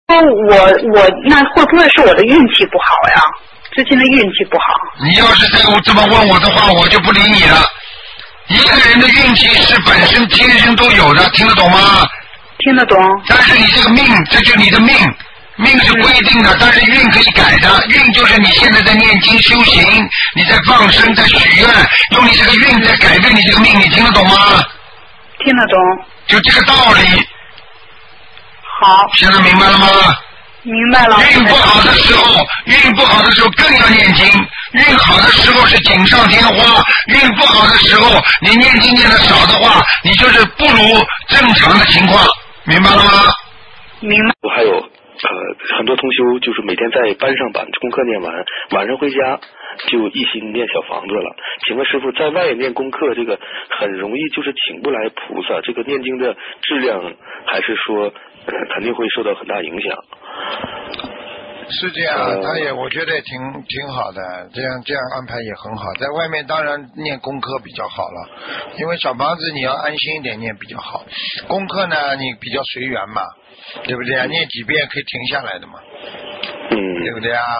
我那会不会是我的运气不好呀？最近的运气不好。 你要是再这么问我的话，我就不理你了。一个人的运气是本身天生都有的，听得懂吗？ 听得懂。 但是你这个命，这就是你的命，命是规定的，但是运可以改的。运就是你现在在念经修行，你在放生，在许愿，用你这个运在改变你这个命，你听得懂吗？ 听得懂。 就这个道理。 好。 现在明白了吗？ 明白了。 运不好的时候，运不好的时候更要念经。运好的时候是锦上添花，运不好的时候，你念经念的少的话，你就是不如正常的情况，明白了吗？ 明白。 我还有很多同修就是每天在班上把功课念完，晚上回家就一心念小房子了。请问师傅，在外念功课这个很容易就是请不来菩萨，这个念经的质量还是说肯定会受到很大影响？ 是这样，我觉得也挺好的，这样安排也很好。在外面当然念功课比较好了，因为小房子你要安心一点念比较好，功课呢你比较随缘嘛，对不对啊？念几遍可以停下来的嘛，对不对啊？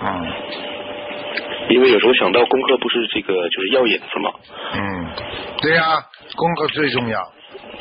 因为有时候想到功课不是这个就是药引子嘛。 对啊，功课最重要。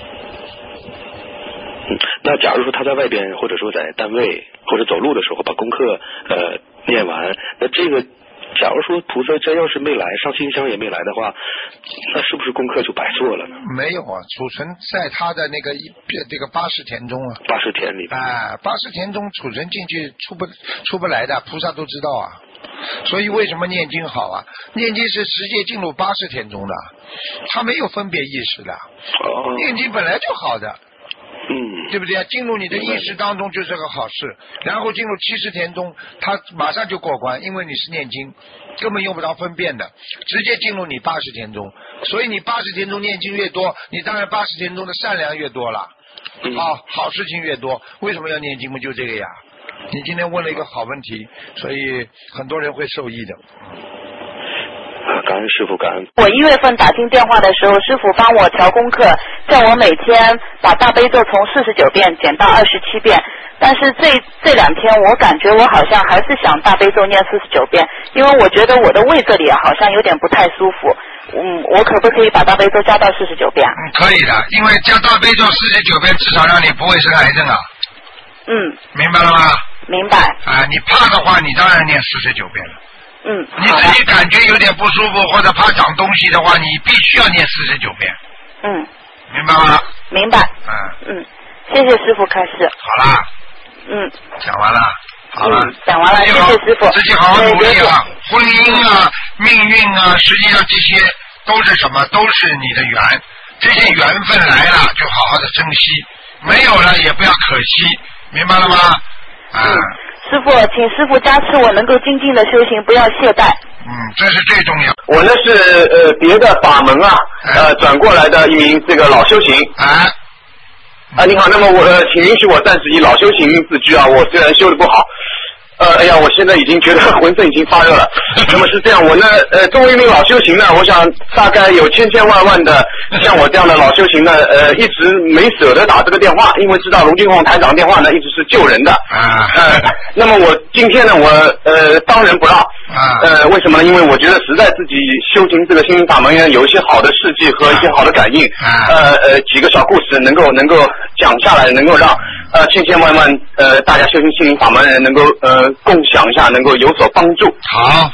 那假如说他在外边，或者说在单位或者走路的时候把功课念完，那这个假如说菩萨真要是没来，上新香也没来的话，那是不是功课就白做了呢？ 没有啊，储存在他的那个这个80田中啊。 80田里。 80田中储存进去出不来的，菩萨都知道啊。所以为什么念经好啊？念经是直接进入80田中的，他没有分别意识的。念经本来就好的。对不对啊？进入你的意识当中就是个好事，然后进入70田中，他马上就过关，因为你是念经，根本用不着分辨的，直接进入你80田中。所以你80田中念经越多，你当然80田中的善良越多了，好事情越多。为什么要念经？不就这个呀？你今天问了一个好问题，所以很多人会受益的。 感恩师父，感恩。 我1月份打进电话的时候，师父帮我调功课，叫我每天把大悲咒从49遍减到27遍。但是这2天我感觉我好像还是想大悲咒念49遍，因为我觉得我的胃这里好像有点不太舒服。我可不可以把大悲咒加到49遍？ 可以的，因为加大悲咒49遍，至少让你不会生癌症啊。明白了吗？明白。你怕的话，你当然念49遍了。你自己感觉有点不舒服或者怕长东西的话，你必须要念49遍。明白吗？明白。谢谢师父开示。好啦。讲完了。好了。讲完了，谢谢师父。自己好好努力啊！婚姻啊，命运啊，实际上这些都是什么？都是你的缘。这些缘分来了，就好好的珍惜；没有了，也不要可惜。明白了吗？师父，请师父加持我能够精进的修行，不要懈怠。这是最重要。 我呢是别的法门转过来的一名这个老修行。你好，那么请允许我暂时以老修行自居啊。我虽然修的不好，哎呀，我现在已经觉得浑身已经发热了。那么是这样，我呢作为一名老修行呢，我想大概有千万的像我这样的老修行呢，一直没舍得打这个电话，因为知道卢俊宏台长电话呢一直是救人的。那么我今天呢，我当仁不让。为什么呢？因为我觉得实在自己修行这个心灵法门有一些好的事迹和一些好的感应。几个小故事能够讲下来，能够让千万大家修行心灵法门的人能够共享一下，能够有所帮助。好。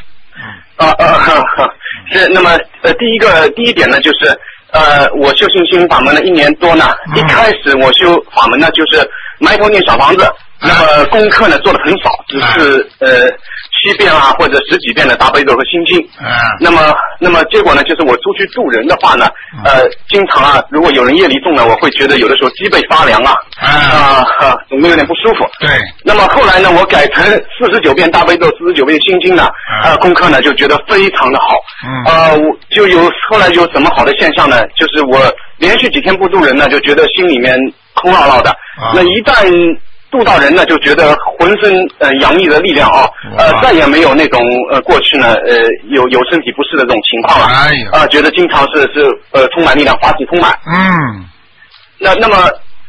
是。那么第一点呢，就是我修行心灵法门呢1年多呢，一开始我修法门呢就是埋头念小房子，那么功课呢做的很少，只是7遍啊或者10几遍的大悲咒和心经。那么结果呢，就是我出去渡人的话呢，经常啊，如果有人夜里送呢，我会觉得有的时候脊背发凉总会有点不舒服。对。那么后来呢，我改成49遍大悲咒，49遍心经呢，功课呢就觉得非常的好。我就后来有什么好的现象呢？就是我连续几天不渡人呢，就觉得心里面空落落的。那一旦渡到人呢，就觉得浑身洋溢的力量再也没有那种过去呢有身体不适的这种情况了。觉得经常是充满力量，法体充满。那么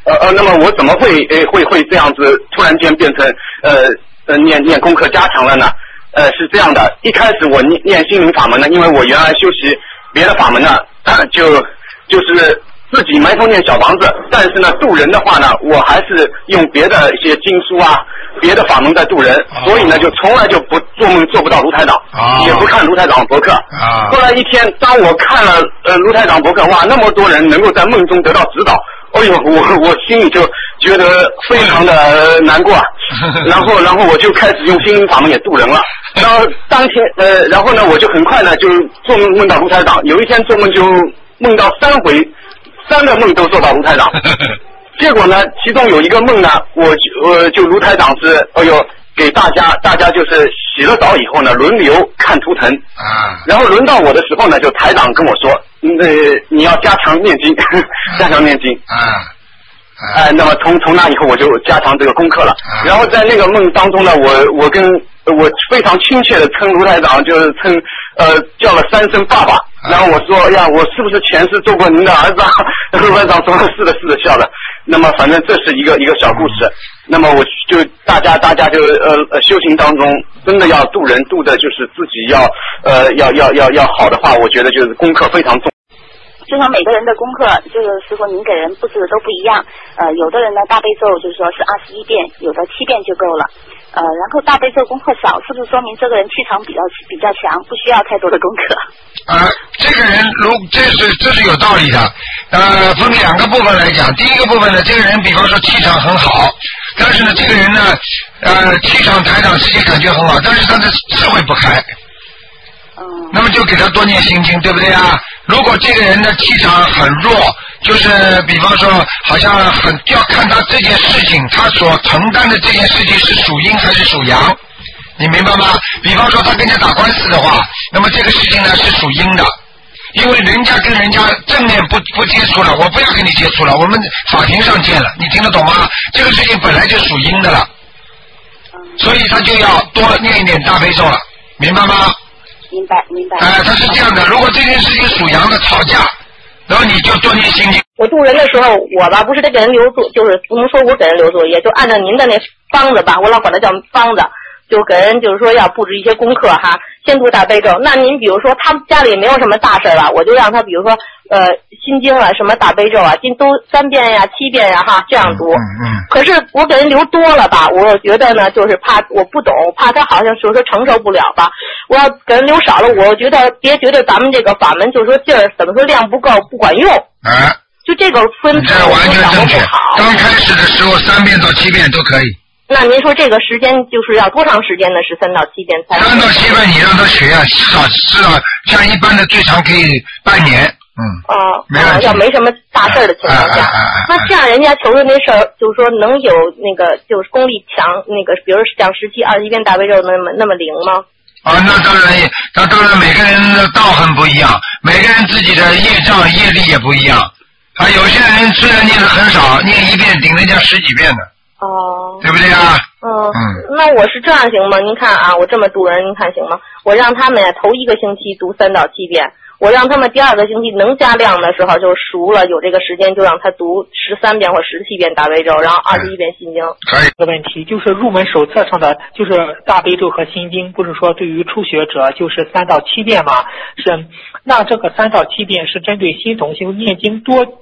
那么我怎么会这样子突然间变成念功课加强了呢？是这样的，一开始我念心灵法门呢，因为我原来修习别的法门呢，就是自己埋头念小房子，但是呢渡人的话呢，我还是用别的一些经书啊，别的法门在渡人，所以呢就从来就不做梦做不到卢台长，也不看卢台长博客。后来一天，当我看了卢台长博客，哇，那么多人能够在梦中得到指导。哎呦，我心里就觉得非常的难过，然后我就开始用心灵法门也渡人了。然后当天然后呢我就很快呢就做梦到卢台长，有一天做梦就梦到3回，3个梦都做到卢台长。结果呢，其中有一个梦呢，我就卢台长是给大家就是洗了澡以后呢，轮流看图腾然后轮到我的时候呢，就台长跟我说，你要加强念经，加强念经那么从那以后我就加强这个功课了。然后在那个梦当中呢，我非常亲切的称卢台长，就是叫了3声爸爸。然后我说呀，我是不是前世做过您的儿子啊？卢台长说是的笑的。那么反正这是一个小故事。那么我就大家就修行当中真的要渡人，渡的就是自己要好的话，我觉得就是功课非常重。 就像每个人的功课，就是师傅您给人布置的都不一样。有的人呢大悲咒就是说是21遍，有的7遍就够了。然后大悲咒功课少，是不是说明这个人气场比较强，不需要太多的功课？ 这个人这是有道理的。分2个部分来讲。第一个部分呢，这个人比方说气场很好，但是呢这个人呢气场台长自己感觉很好，但是他的智慧不开。那么就给他多念心经，对不对啊？如果这个人的气场很弱，就是比方说好像要看他这件事情，他所承担的这件事情是属阴还是属阳，你明白吗？比方说他跟人家打官司的话，那么这个事情呢是属阴的，因为人家跟人家正面不接触了，我不要跟你接触了，我们法庭上见了，你听得懂吗？这个事情本来就属阴的了，所以他就要多念一点大悲咒了，明白吗？ 明白。 他是这样的，如果这件事情属阳的吵架，然后你就多念心经。 我渡人的时候，我吧不是得给人留作，就是不能说我给人留作业，就按照您的那方子吧，我老管它叫方子，就给人就是说要布置一些功课哈，先读大悲咒。那您比如说他家里没有什么大事了，我就让他比如说心经啊，什么大悲咒啊，都3遍呀、7遍呀哈，这样读。可是我给人留多了吧，我觉得呢，就是怕我不懂，怕他好像就是说承受不了吧。我要给人留少了，我觉得别觉得咱们这个法门就是说劲儿怎么说量不够不管用。就这个分这完全正确。刚开始的时候3遍到7遍都可以。 那您说这个时间就是要多长时间呢？是3到7遍才？3 到7遍你让他学啊，至少像一般的最长可以半年。没问题。 要没什么大事的情况下，那这样人家求的那事儿，就是说能有那个就是功力强，那个比如讲17、21遍大悲咒那么灵吗？ 那当然每个人的道行不一样，每个人自己的业障业力也不一样。有些人虽然念的很少，念1遍顶人家10几遍的。对不对啊？ 那我是这样行吗？您看啊，我这么渡人，您看行吗？我让他们头1个星期读3到7遍，我让他们第2个星期能加量的时候就熟了，有这个时间就让他读13遍或17遍大悲咒，然后21遍心经。 可以。这个问题就是入门手册上的就是大悲咒和心经，不是说对于初学者就是3到7遍吗？是，那这个3到7遍是针对新同修念经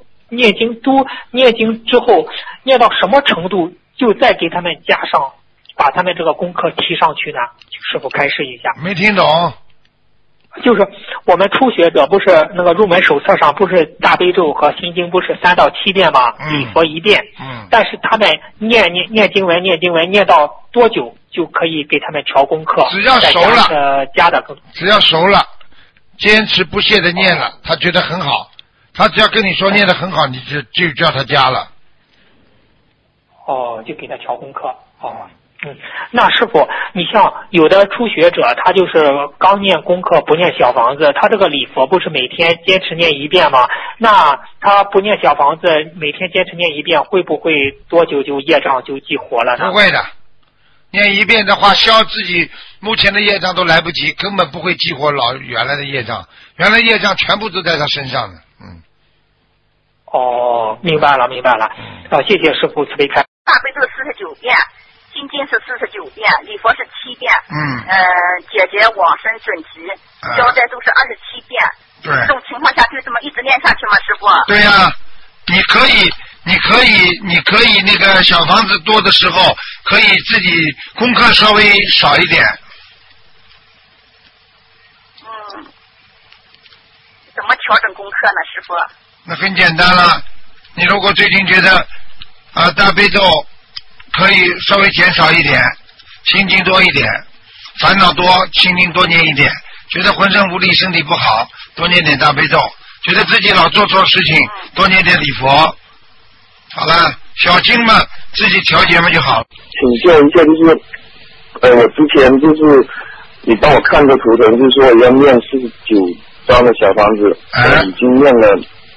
之后念到什么程度，就再给他们加上，把他们这个功课提上去呢？师父开示一下。 没听懂。 就是我们初学者不是那个入门手册上不是大悲咒和心经不是3到7遍吗？礼佛1遍。但是他们念经文念到多久就可以给他们调功课？ 只要熟了， 加的只要熟了，坚持不懈的念了，他觉得很好。他只要跟你说念得很好，你就叫他加了。 就给他调功课。那师傅，你像有的初学者，他就是刚念功课不念小房子，他这个礼佛不是每天坚持念1遍吗？那他不念小房子，每天坚持念1遍，会不会多久就业障就激活了呢？ 不会的，念1遍的话，消自己目前的业障都来不及，根本不会激活原来的业障，原来业障全部都在他身上的。 哦，明白了。谢谢师父慈悲开。 大悲咒49遍，心经是49遍，礼佛是7遍。解结往生准提，消灾咒是27遍。 对。 这种情况下就这么一直念下去吗，师傅？ 对呀，你可以那个小房子多的时候，可以自己功课稍微少一点。 怎么调整功课呢，师傅？ 那很简单了，你如果最近觉得大悲咒可以稍微减少一点，心经多一点，烦恼多，心经多念一点，觉得浑身无力，身体不好，多念点大悲咒，觉得自己老做错事情，多念点礼佛。好了，小经嘛，自己调节嘛就好。 请教一下，就是我之前就是你帮我看个图腾，就是说要念49张的小房子，已经念了，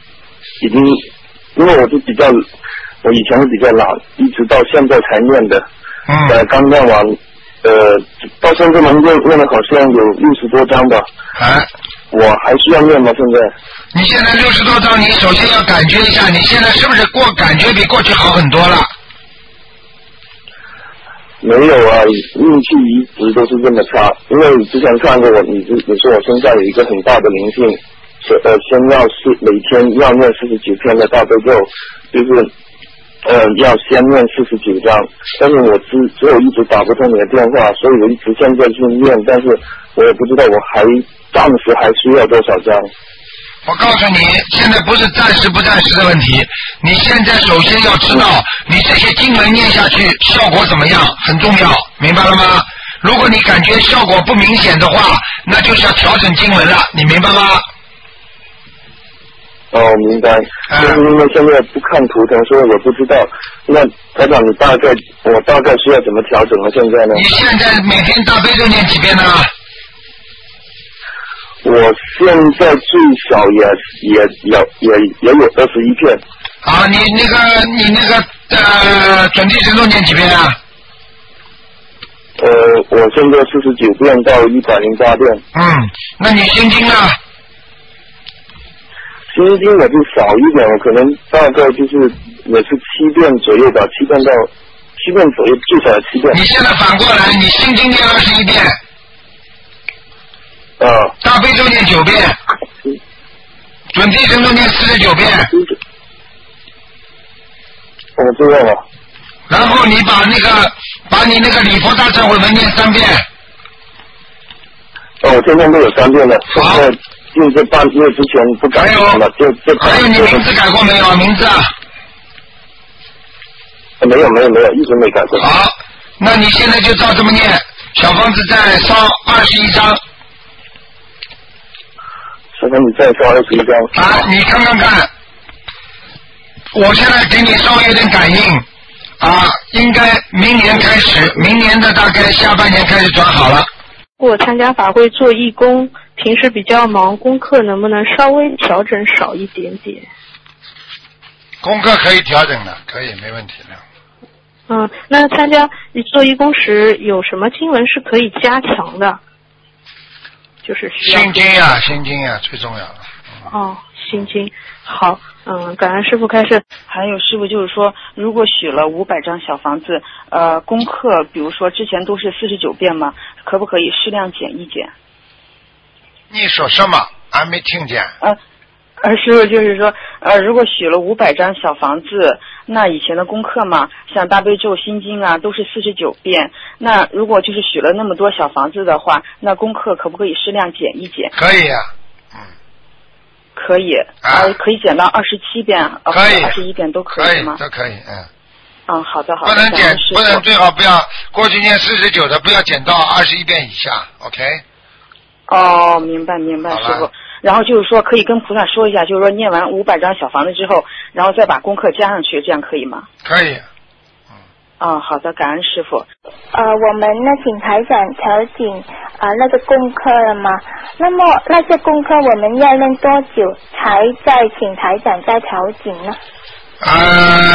因为我以前是比较懒，一直到现在才念的。刚念完，到现在能念了好像有60多张吧。我还需要念吗？现在？ 你现在60多张，你首先要感觉一下，你现在是不是感觉比过去好很多了？ 没有啊，运气一直都是这么差。因为你之前看过我，你说我身上有一个很大的灵性，先要每天要念49篇的大悲咒，就是要先念49张。但是我只有一直打不通你的电话，所以我一直现在是念，但是我也不知道我暂时还需要多少张。 我告诉你，现在不是暂时不暂时的问题，你现在首先要知道你这些经文念下去效果怎么样，很重要，明白了吗？如果你感觉效果不明显的话，那就是要调整经文了，你明白吗？ 哦，明白。就是因为现在不看图腾，所以我不知道。那台长，我大概需要怎么调整呢？现在呢？ 你现在每天大悲咒念几遍呢？ 我现在最少也有21片。 好，你那个准提神咒念几遍啊？ 我现在49遍到108遍。 那你心经呢？ 心经我就少一点，我可能大概就是也是7遍左右吧，7遍左右，最少7遍。 你现在反过来，你心经念21遍。大悲咒念9遍，准提神咒念49遍。 知道了。 然后你把你那个礼佛大忏悔文念3遍。 我天天都有3遍了。 好。 就这半月之前不改了， 还有你名字改过没有？名字啊？ 没有，一直没改过。 好，那你现在就照这么念，小房子再烧21张。 小房子再烧21张。 你看看，我现在给你稍微有点感应应该明年开始，明年的大概下半年开始转好了。 我参加法会做义工，平时比较忙，功课能不能稍微调整少一点点？ 功课可以调整的，可以，没问题的。 那参加做义工时有什么经文是可以加强的？就是需要心经呀，最重要的。 心经好。感恩师父开示。 还有师父就是说，如果许了500张小房子，功课比如说之前都是49遍嘛，可不可以适量减一减？ 你说什么？还没听见。 师父就是说，如果许了500张小房子，那以前的功课嘛，像大悲咒、心经啊，都是49遍。那如果就是许了那么多小房子的话，那功课可不可以适量减一减？ 可以呀。 可以，可以减到27遍， 可以 21遍都可以吗？ 都可以， 好的。 不能减，最好不要过去念49的，不要减到21遍以下 ，OK？ 明白，师傅。然后就是说，可以跟菩萨说一下，就是说念完500张小房子之后，然后再把功课加上去，这样可以吗？ 可以。 好的，感恩师傅。 我们呢，请台长调整那个功课了吗？那么那些功课我们要念多久才再请台长再调整呢？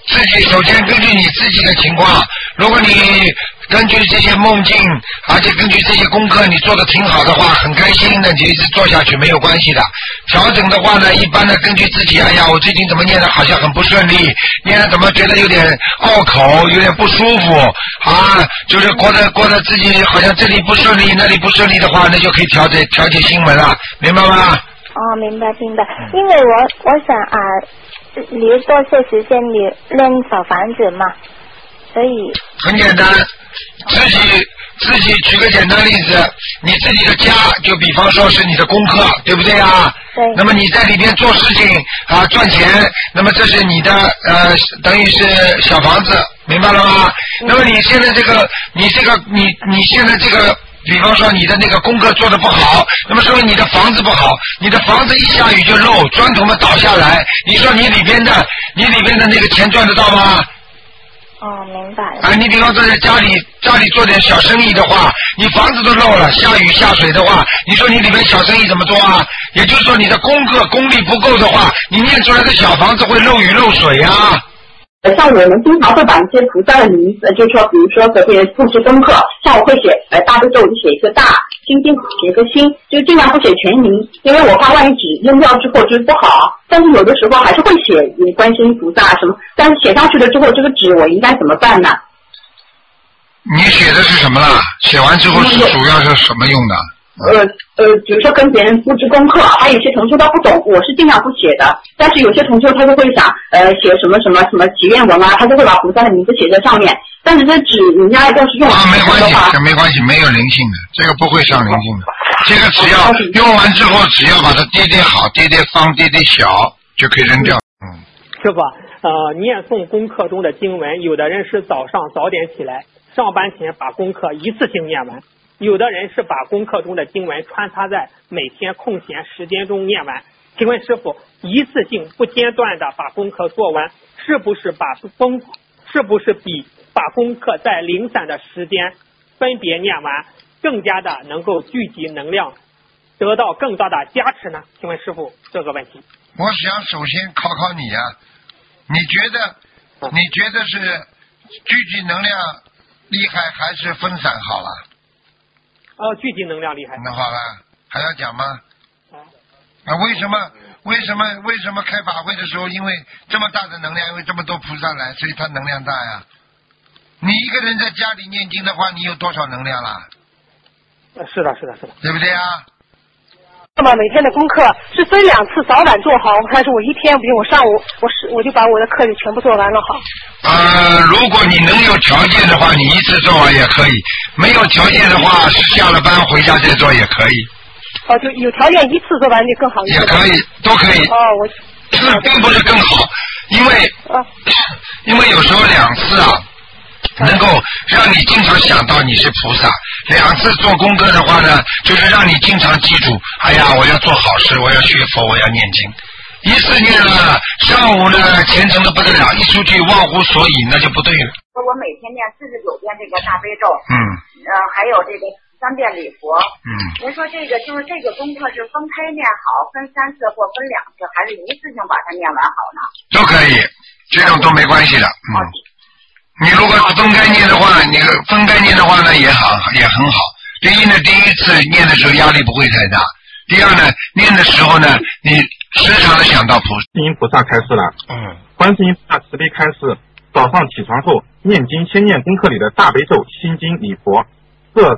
自己首先根据你自己的情况，如果你根据这些梦境，而且根据这些功课你做的挺好的话，很开心的，你就一直做下去没有关系的。调整的话呢，一般的根据自己，哎呀，我最近怎么念的好像很不顺利，念的怎么觉得有点拗口，有点不舒服啊，就是过得自己好像这里不顺利，那里不顺利的话，那就可以调节心门了，明白吗？ 哦，明白。因为我想留多些时间你练小房子嘛，所以很简单，自己举个简单例子，你自己的家就比方说是你的功课，对不对啊？对。那么你在里边做事情啊赚钱，那么这是你的等于是小房子，明白了吗？那么你现在你现在这个。比方说你的那个功课做得不好，那么说明你的房子不好，你的房子一下雨就漏，砖头们倒下来，你说你里边的那个钱赚得到吗？ 哦，明白了。 啊，你比方说在家里做点小生意的话，你房子都漏了，下雨下水的话，你说你里面小生意怎么做啊？也就是说你的功力不够的话，你念出来的小房子会漏雨漏水啊。 像我们经常会把一些菩萨的名字，就是说，比如说这些布置功课，像我会写大悲咒，我就写一个大，心经写一个心，就尽量不写全名，因为我怕万一纸扔掉之后就是不好。但是有的时候还是会写观世音菩萨什么，但是写上去了之后，这个纸我应该怎么办呢？ 你写的是什么啦？写完之后是主要是什么用的？ 比如说跟别人布置功课，还有一些同学他不懂，我是尽量不写的。但是有些同学他就会想，写什么祈愿文啊，他就会把菩萨的名字写在上面。但是这纸人家要是用没关系，没有灵性的，这个不会上灵性的。这个只要用完之后，只要把它叠好，叠方，叠小，就可以扔掉。 师傅，念诵功课中的经文，有的人是早上早点起来，上班前把功课一次性念完。有的人是把功课中的经文穿插在每天空闲时间中念完。请问师傅，一次性不间断的把功课做完，是不是比把功课在零散的时间分别念完更加的能够聚集能量，得到更大的加持呢？请问师傅这个问题。 我想首先考你啊，你觉得是聚集能量厉害还是分散好了？ 聚集能量厉害。 那好了，还要讲吗？为什么开法会的时候，因为这么大的能量，因为这么多菩萨来，所以它能量大呀。你一个人在家里念经的话，你有多少能量啦？ 是的， 对不对啊？ 那么每天的功课是分2次，早晚做好，还是我一天，比如我上午我就把我的课就全部做完了好？ 如果你能有条件的话，你一次做完也可以；没有条件的话，是下了班回家再做也可以。 就有条件一次做完就更好一点。 也可以，都可以。并不是更好，因为有时候2次啊。能够让你经常想到你是菩萨，2次做功课的话呢，就是让你经常记住，哎呀，我要做好事，我要学佛，我要念经。一次念了，上午呢虔诚的不得了，一出去忘乎所以，那就不对了。 我每天念49遍这个大悲咒，还有这个3遍礼佛。您说这个就是这个功课是分开念好，分3次或分2次，还是一次性把它念完好呢？ 都可以，这种都没关系的。你如果是分开念的话，呢也很好。第一呢，第一次念的时候压力不会太大。第二呢，念的时候呢，你时常的想到观世音菩萨开示了。观世音菩萨慈悲开示，早上起床后念经，先念功课里的大悲咒、心经、礼佛，这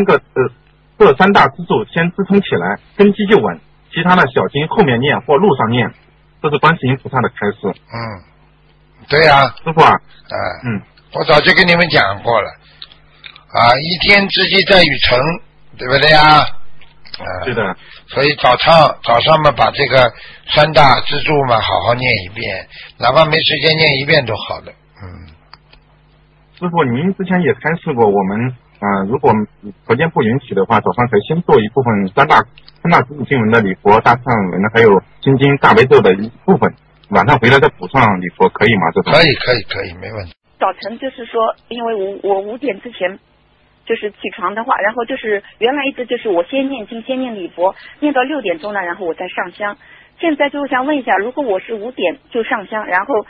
3大支柱先支撑起来，根基就稳。其他的小经后面念或路上念，这是观世音菩萨的开示。 对呀， 师傅啊， 我早就跟你们讲过了，一天之计在于晨，对不对呀？ 对的。 所以早上嘛，把这个3大支柱嘛，好好念一遍，哪怕没时间念1遍都好的。 师傅，您之前也开示过，我们如果条件不允许的话，早上可以先做一部分三大支柱经文的礼佛、大忏文，还有心经、大悲咒的一部分。晚上回来再补上礼佛可以吗？这种可以，没问题。 早晨就是说，因为我5点之前就是起床的话，然后就是原来一直就是我先念经，先念礼佛，念到6点钟呢，然后我再上香。现在就想问一下，如果我是5点就上香，然后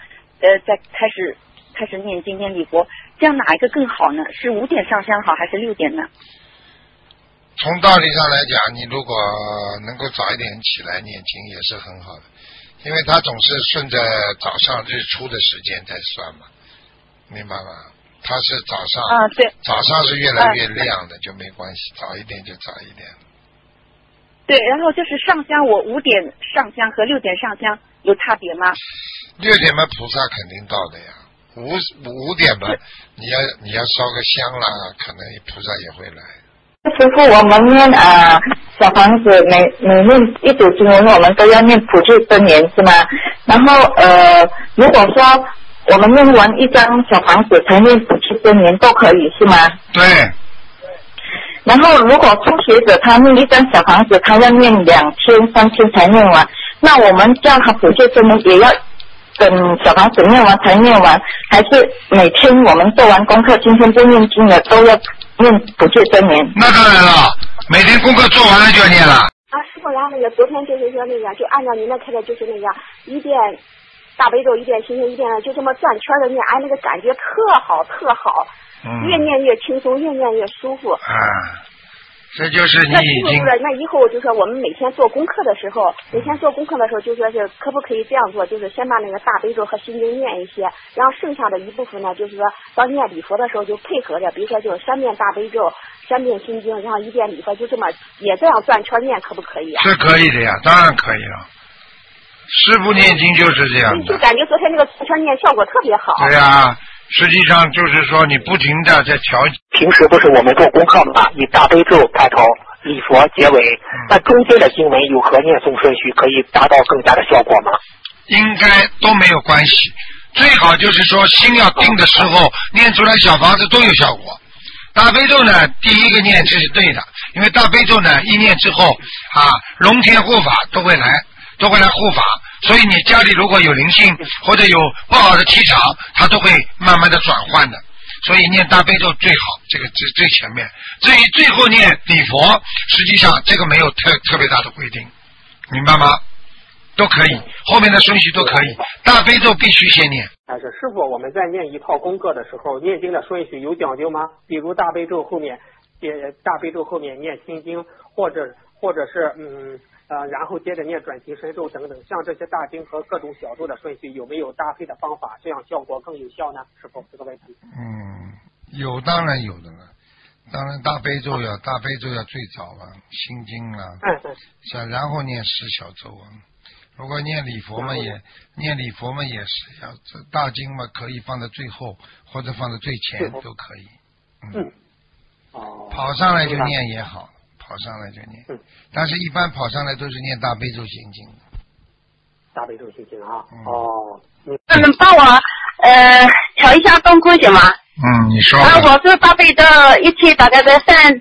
再开始念经念礼佛，这样哪一个更好呢？是5点上香好还是6点呢？ 从道理上来讲，你如果能够早一点起来念经也是很好的，因为他总是顺着早上日出的时间在算嘛，明白吗？他是早上对， 早上是越来越亮的，就没关系，早一点就早一点。 对，然后就是上香，我5点上香和6点上香有差别吗 ？6点嘛，菩萨肯定到的呀。5点嘛，你要烧个香啦，可能菩萨也会来。 师傅，我们念小房子每念一组经文，我们都要念普济真言是吗？然后如果说我们念完一张小房子才念普济真言都可以是吗？ 对。 然后如果初学者他念一张小房子，他要念2天3天才念完，那我们叫他普济真言也要等小房子念完才念完，还是每天我们做完功课，今天不念经了都要念普济真言？ 那当然了，每天功课做完了就要念了。 师傅，然后昨天就是说就按照您的开的，就是一遍大悲咒，一遍心经，一遍就这么转圈的念，那个感觉特好特好。越念越轻松，越念越舒服。 这就是你已经。 那以后就说我们每天做功课的时候，就说是可不可以这样做？就是先把那个大悲咒和心经念一些，然后剩下的一部分呢，就是说到念礼佛的时候就配合着，比如说就是3遍大悲咒，3遍心经，然后1遍礼佛，就这么也这样转圈念，可不可以啊？ 是可以的呀，当然可以了。师父念经就是这样的。 就感觉昨天那个转圈念效果特别好。 对呀。实际上就是说，你不停的在调。 平时不是我们做功课嘛，以大悲咒开头，礼佛结尾，那中间的经文有何念诵顺序，可以达到更加的效果吗？ 应该都没有关系，最好就是说心要定的时候，念出来小房子都有效果。大悲咒呢，第一个念这是对的，因为大悲咒呢一念之后龙天护法都会来护法。所以你家里如果有灵性或者有不好的气场，它都会慢慢的转换的。所以念大悲咒最好，这个最前面。至于最后念礼佛，实际上这个没有特别大的规定，明白吗？都可以，后面的顺序都可以。大悲咒必须先念。 但是师傅，我们在念一套功课的时候，念经的顺序有讲究吗？比如大悲咒后面念心经，或者是然后接着念转提神咒等等，像这些大经和各种小咒的顺序有没有搭配的方法，这样效果更有效呢？是否这个问题？ 有，当然有的了。当然大悲咒要最早啊，心经啊，然后念10小咒啊。如果念礼佛嘛也是要，大经嘛可以放在最后或者放在最前都可以。跑上来就念也好。跑上来就念，但是一般跑上来都是念大悲咒心经。 大悲咒心经啊， 能帮我调一下功课行吗？ 你说。 我是大悲咒一期大概在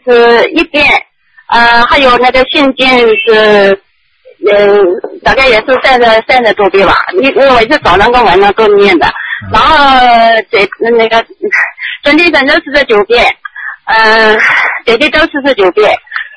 31遍，还有那个心经是大概也是30多遍吧，因为我是早上跟晚上都念的，然后那个准提神咒49遍，姐姐咒49遍。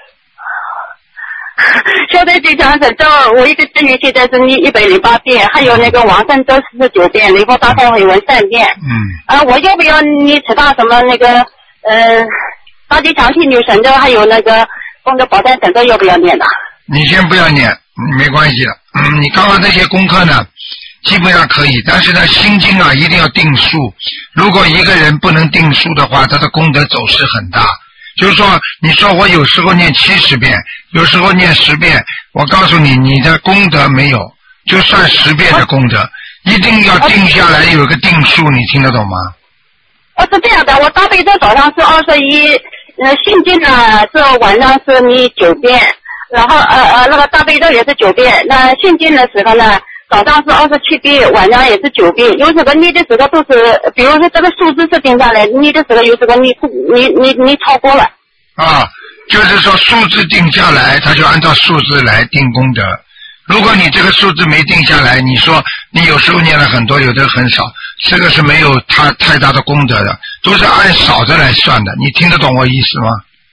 消灾吉祥神咒，我一个志愿现在是108遍，还有那个往生咒49遍，礼佛大忏悔文3遍。我要不要你知道什么那个大吉祥天女神咒，还有那个功德宝山神咒要不要念的？ 你先不要念，没关系的。你刚刚这些功课呢，基本上可以，但是呢，心经啊一定要定数。如果一个人不能定数的话，他的功德走势很大。就是说，你说我有时候念70遍，有时候念10遍，我告诉你，你的功德没有，就算10遍的功德，一定要定下来有一个定数，你听得懂吗？ 是这样的，我大悲咒早上是21，心经呢是晚上是你9遍，然后那个大悲咒也是9遍，那心经的时候呢，早上是27遍，晚上也是9遍。有时候你的时候都是，比如说这个数字是定下来，你的时候有时候你超过了。 就是说数字定下来，他就按照数字来定功德。如果你这个数字没定下来，你说你有时候念了很多，有的很少，这个是没有太大的功德的，都是按少的来算的。你听得懂我意思吗？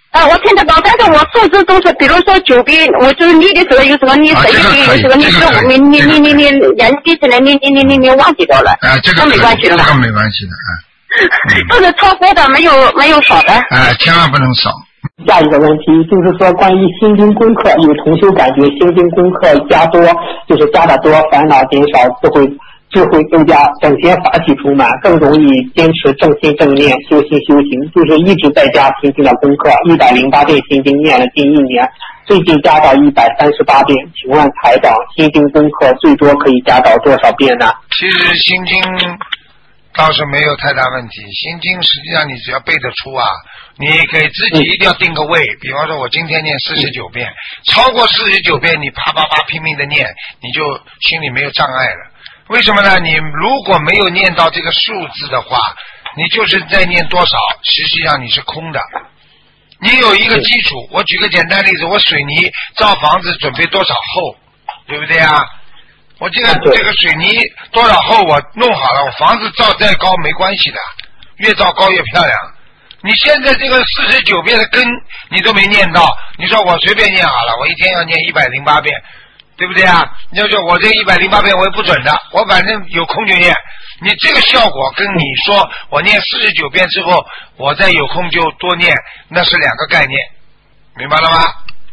我听得到，但是我数字都是，比如说9遍，我就是念的时候有时候念11遍，有时候念15，你人记起来你忘记掉了。 这个没关系的吧？ 这个没关系的都是超过的，没有少的。 千万不能少。 下一个问题就是说，关于心经功课，有同修感觉心经功课加多，就是加的多，烦恼减少，智慧增加，整天法体充满，更容易坚持正心正念修行，就是一直在家心经的功课，108遍心经念了近1年，最近加到138遍。请问台长，心经功课最多可以加到多少遍呢？ 其实心经倒是没有太大问题，心经实际上你只要背得出啊，你给自己一定要定个位，比方说我今天念49遍，超过49遍你啪拼命的念，你就心里没有障碍了。为什么呢？你如果没有念到这个数字的话，你就是在念多少，实际上你是空的。你有一个基础，我举个简单例子，我水泥造房子准备多少厚，对不对啊？我这个水泥多少厚我弄好了，我房子造再高没关系的，越造高越漂亮。你现在这个49遍的根你都没念到，你说我随便念好了，我一天要念108遍，对不对啊？你要说我这108遍我也不准的，我反正有空就念。你这个效果跟你说我念49遍之后我再有空就多念，那是两个概念，明白了吗？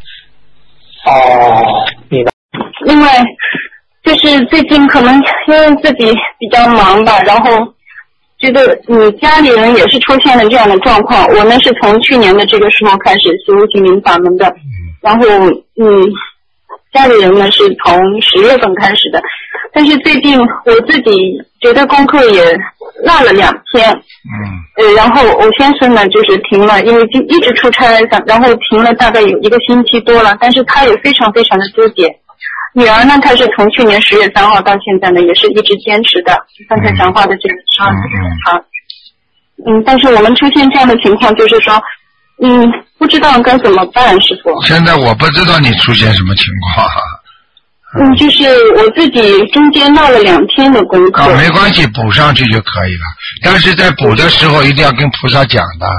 明白。 另外就是最近可能因为自己比较忙吧，然后觉得你家里人也是出现了这样的状况。我呢是从去年的这个时候开始修心灵法门的，然后家里人呢是从10月份开始的，但是最近我自己觉得功课也落了2天，然后我先生呢就是停了，因为一直出差，然后停了大概有1个星期多了，但是他也非常非常的纠结。女儿呢，她是从去年10月3号到现在呢，也是一直坚持的刚才讲话的这个但是我们出现这样的情况，就是说不知道该怎么办，师傅。 现在我不知道你出现什么情况就是我自己中间落了2天的功课。 没关系，补上去就可以了，但是在补的时候一定要跟菩萨讲的。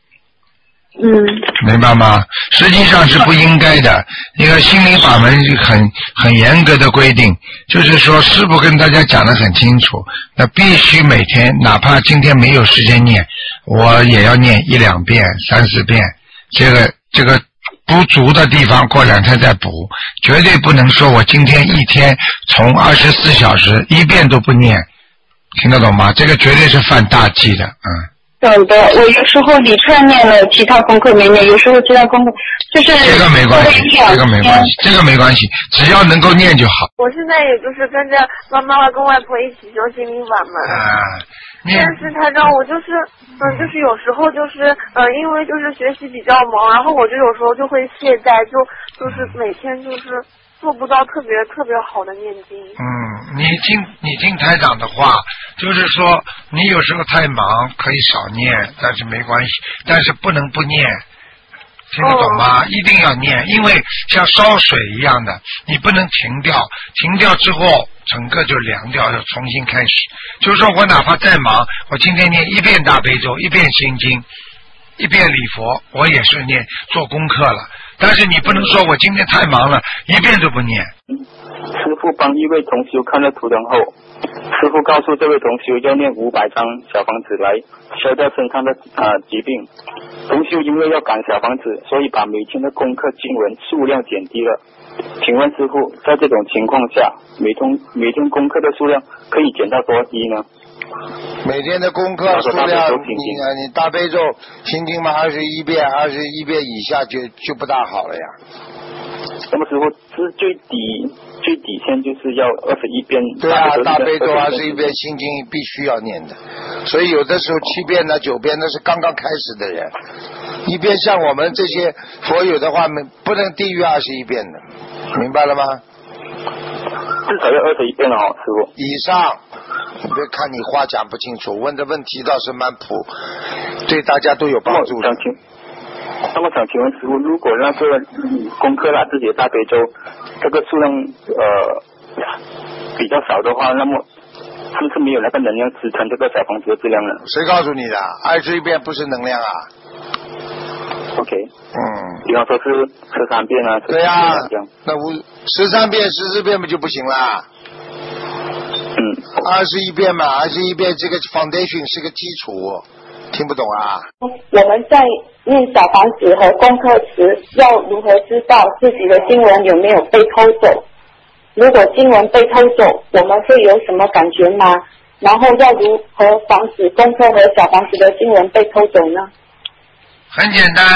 明白吗？实际上是不应该的。那个心灵法门很严格的规定，就是说师父跟大家讲得很清楚，那必须每天，哪怕今天没有时间念，我也要念1-2遍、3-4遍。这个不足的地方过2天再补，绝对不能说我今天一天从24小时1遍都不念，听得懂吗？这个绝对是犯大忌的。 懂的，我有时候理串念了，其他功课没念，有时候其他功课就是这个没关系，这个没关系，只要能够念就好。 我现在也就是跟着妈妈跟外婆一起修心灵法门。但是台长，我就是就是有时候就是因为就是学习比较忙，然后我就有时候就会懈怠，就是每天就是做不到特别好的念经。 你听台长的话，就是说你有时候太忙可以少念，但是没关系，但是不能不念，听得懂吗？一定要念，因为像烧水一样的，你不能停掉，停掉之后整个就凉掉，要重新开始。就是说我哪怕再忙，我今天念1遍大悲咒，1遍心经，1遍礼佛，我也是念做功课了。但是你不能说我今天太忙了，1遍都不念。 师父帮一位同修看了图腾后，师父告诉这位同修要念500张小房子来消掉身上的疾病。同修因为要赶小房子，所以把每天的功课经文数量减低了。请问师父，在这种情况下，每天功课的数量可以减到多低呢？ 每天的功课数量，你大悲咒心经嘛21遍，21遍以下就不大好了呀。 那么师父是最底线就是要21遍。 对啊，大悲咒21遍，心经必须要念的。所以有的时候7遍呢、9遍那是刚刚开始的人，一边像我们这些佛友的话，不能低于21遍的，明白了吗？ 至少要21遍了师父。 以上。你别看你话讲不清楚，问的问题倒是蛮普，对大家都有帮助的。 那么想请问师父，如果那个功课自己的大悲咒这个数量比较少的话，那么是不是没有那个能量支撑这个小房子的质量呢？ 谁告诉你的？21遍不是能量啊？ OK。比方说是13遍啊。 对呀、那13遍、14遍不就不行啦？21遍嘛，21遍这个 foundation 是个基础，听不懂啊？ 我们在念小房子和功课时，要如何知道自己的经文有没有被偷走？如果经文被偷走，我们会有什么感觉吗？然后要如何防止功课和小房子的经文被偷走呢？ 很简单，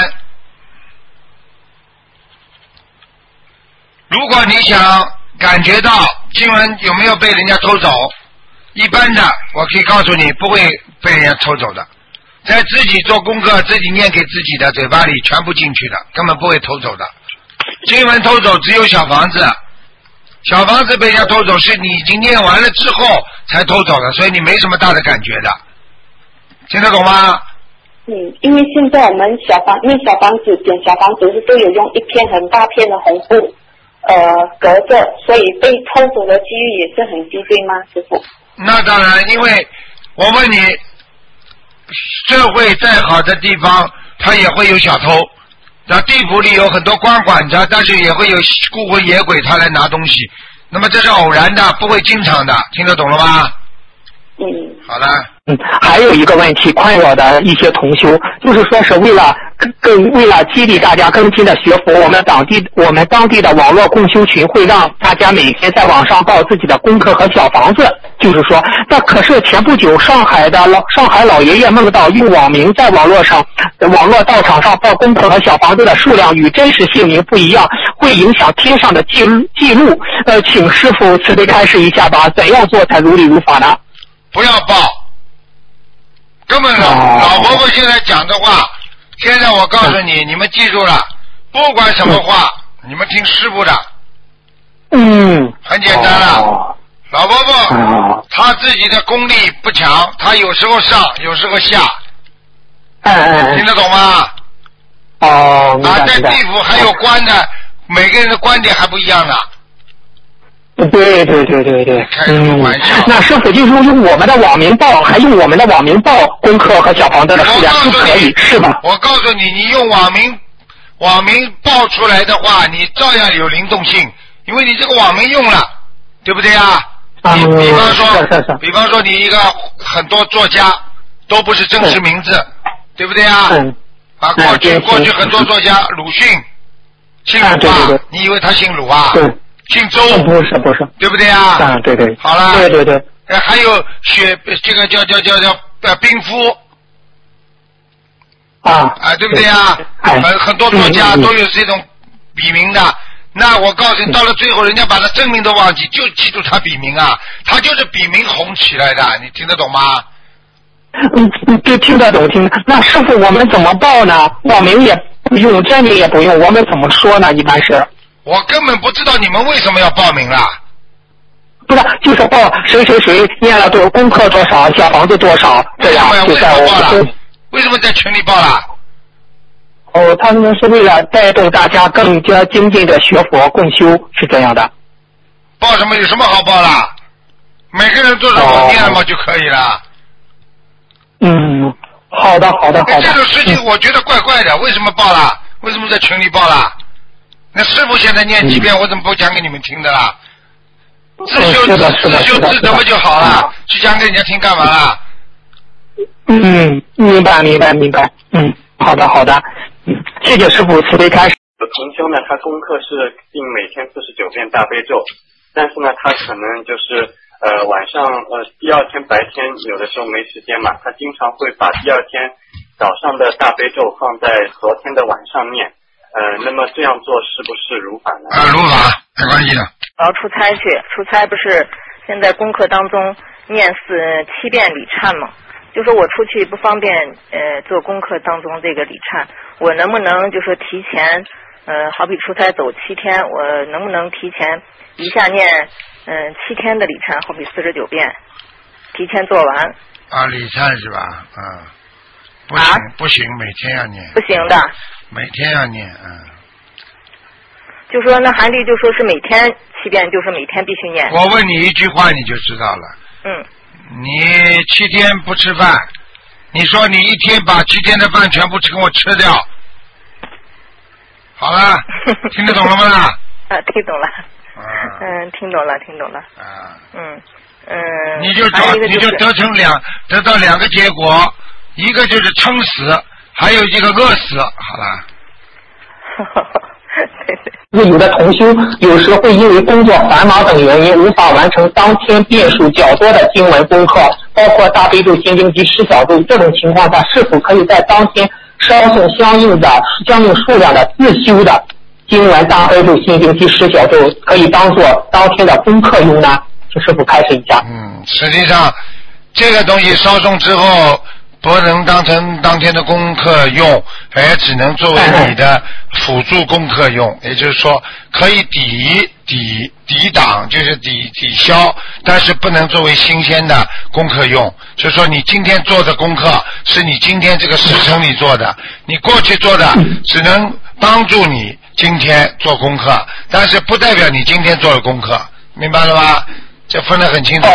如果你想感觉到经文有没有被人家偷走，一般的我可以告诉你不会被人家偷走的，在自己做功课自己念给自己的嘴巴里全部进去的，根本不会偷走的。经文偷走只有小房子，小房子被人家偷走是你已经念完了之后才偷走的，所以你没什么大的感觉的，听得懂吗？ 因为现在我们小房子捡小房子都有用一片很大片的红布隔着，所以被偷走的几率也是很低，对吗，师父？ 那当然，因为我问你，社会再好的地方它也会有小偷，那地府里有很多官管着，但是也会有孤魂野鬼他来拿东西，那么这是偶然的，不会经常的，听得懂了吗？好了。 还有一个问题困扰的一些同修，就是说是为了激励大家更新的学佛，我们当地的网络共修群会让大家每天在网上报自己的功课和小房子，就是说，那可是前不久上海老爷爷梦到用网名在网络道场上报功课和小房子的数量与真实姓名不一样，会影响天上的记录。请师父慈悲开示一下吧，怎样做才如理如法呢？ 不要报。根本老婆婆现在讲的话，现在我告诉你，你们记住了，不管什么话，你们听师父的。很简单了。老婆婆她自己的功力不强，她有时候上，有时候下。听得懂吗？在地府还有官的，每个人的观点还不一样呢。 对，那师父就是用我们的网名报，还用我们的网名报功课和小房子的数量都可以，是吧？ 我告诉你，你用网名报出来的话，你照样有灵动性，因为你这个网名用了，对不对啊？比方说你一个很多作家都不是真实名字，对不对啊？过去很多作家，鲁迅姓鲁啊，你以为他姓鲁啊？姓周不是， 对不对啊？ 对， 好了， 对， 还有这个叫冰夫对不对啊？很多作家都有这种笔名的。那我告诉你，到了最后，人家把他真名都忘记，就记住他笔名啊，他就是笔名红起来的，你听得懂吗？ 对，听得懂。那师父，我们怎么报呢？网名也不用，真名也不用，我们怎么说呢？一般是。 我根本不知道你们为什么要报名啦。 不是，就是报谁念了多功课多少，小房子多少，这样就在我为什么在群里报了？ 他们是为了带动大家更加精进的学佛共修，是这样的。 报什么？有什么好报啦？每个人做着我念了嘛就可以了。 好的。 这种事情我觉得怪怪的，为什么报了？为什么在群里报了？那师父现在念几遍，我怎么不讲给你们听的啦？自修自得不就好了？去讲给人家听干嘛啦？ 明白。好的。谢谢师父慈悲开示。 同修呢，他功课是定每天49遍大悲咒，但是呢，他可能就是晚上第二天白天有的时候没时间嘛，他经常会把第二天早上的大悲咒放在昨天的晚上念。那么这样做是不是如法呢？ 如法，没关系的。 我要出差不是现在功课当中念7遍礼忏嘛？就说我出去不方便做功课当中这个礼忏，我能不能就说提前好比出差走7天，我能不能提前一下念7天的礼忏，好比49遍，提前做完？ 礼忏是吧？不行，每天要念。 不行的。 每天要念， 就说那韩律就说是每天7遍，就是每天必须念。 我问你一句话你就知道了。你7天不吃饭，你说你一天把7天的饭全部给我吃掉， 好了，听得懂了吗？ 听懂了。听懂了。 你就得到两个结果，一个就是撑死，还有一个饿死。好了。 有的同修有时会因为工作繁忙等原因无法完成当天遍数较多的经文功课，包括大悲咒、心经及10小咒，这种情况下是否可以在当天烧送相应数量的自修的经文、大悲咒、心经及10小咒，可以当做当天的功课用呢？请师父开示一下。 实际上这个东西烧送之后不能当成当天的功课用，只能作为你的辅助功课用，也就是说可以抵挡，就是抵消，但是不能作为新鲜的功课用。就是说你今天做的功课是你今天这个时辰里做的，你过去做的只能帮助你今天做功课，但是不代表你今天做了功课，明白了吗？这分得很清楚。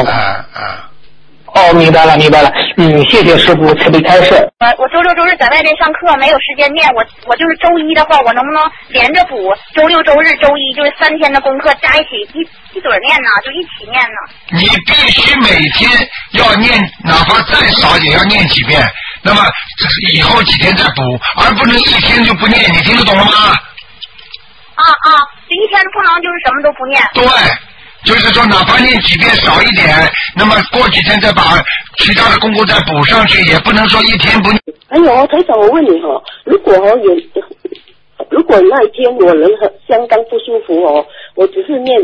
明白了。谢谢师傅慈悲开示。 我周六周日在外面上课，没有时间念。我就是周一的话，我能不能连着补？周六周日周一就是3天的功课加一起一嘴念呢，就一起念呢？ 你必须每天要念，哪怕再少也要念几遍。那么以后几天再补，而不能一天就不念。你听得懂了吗？ 这一天不能就是什么都不念。 对。就是说哪怕念几遍少一点，那么过几天再把其他的功课再补上去，也不能说一天不念。 还有台长，我问你如果那一天我人相当不舒服我只是念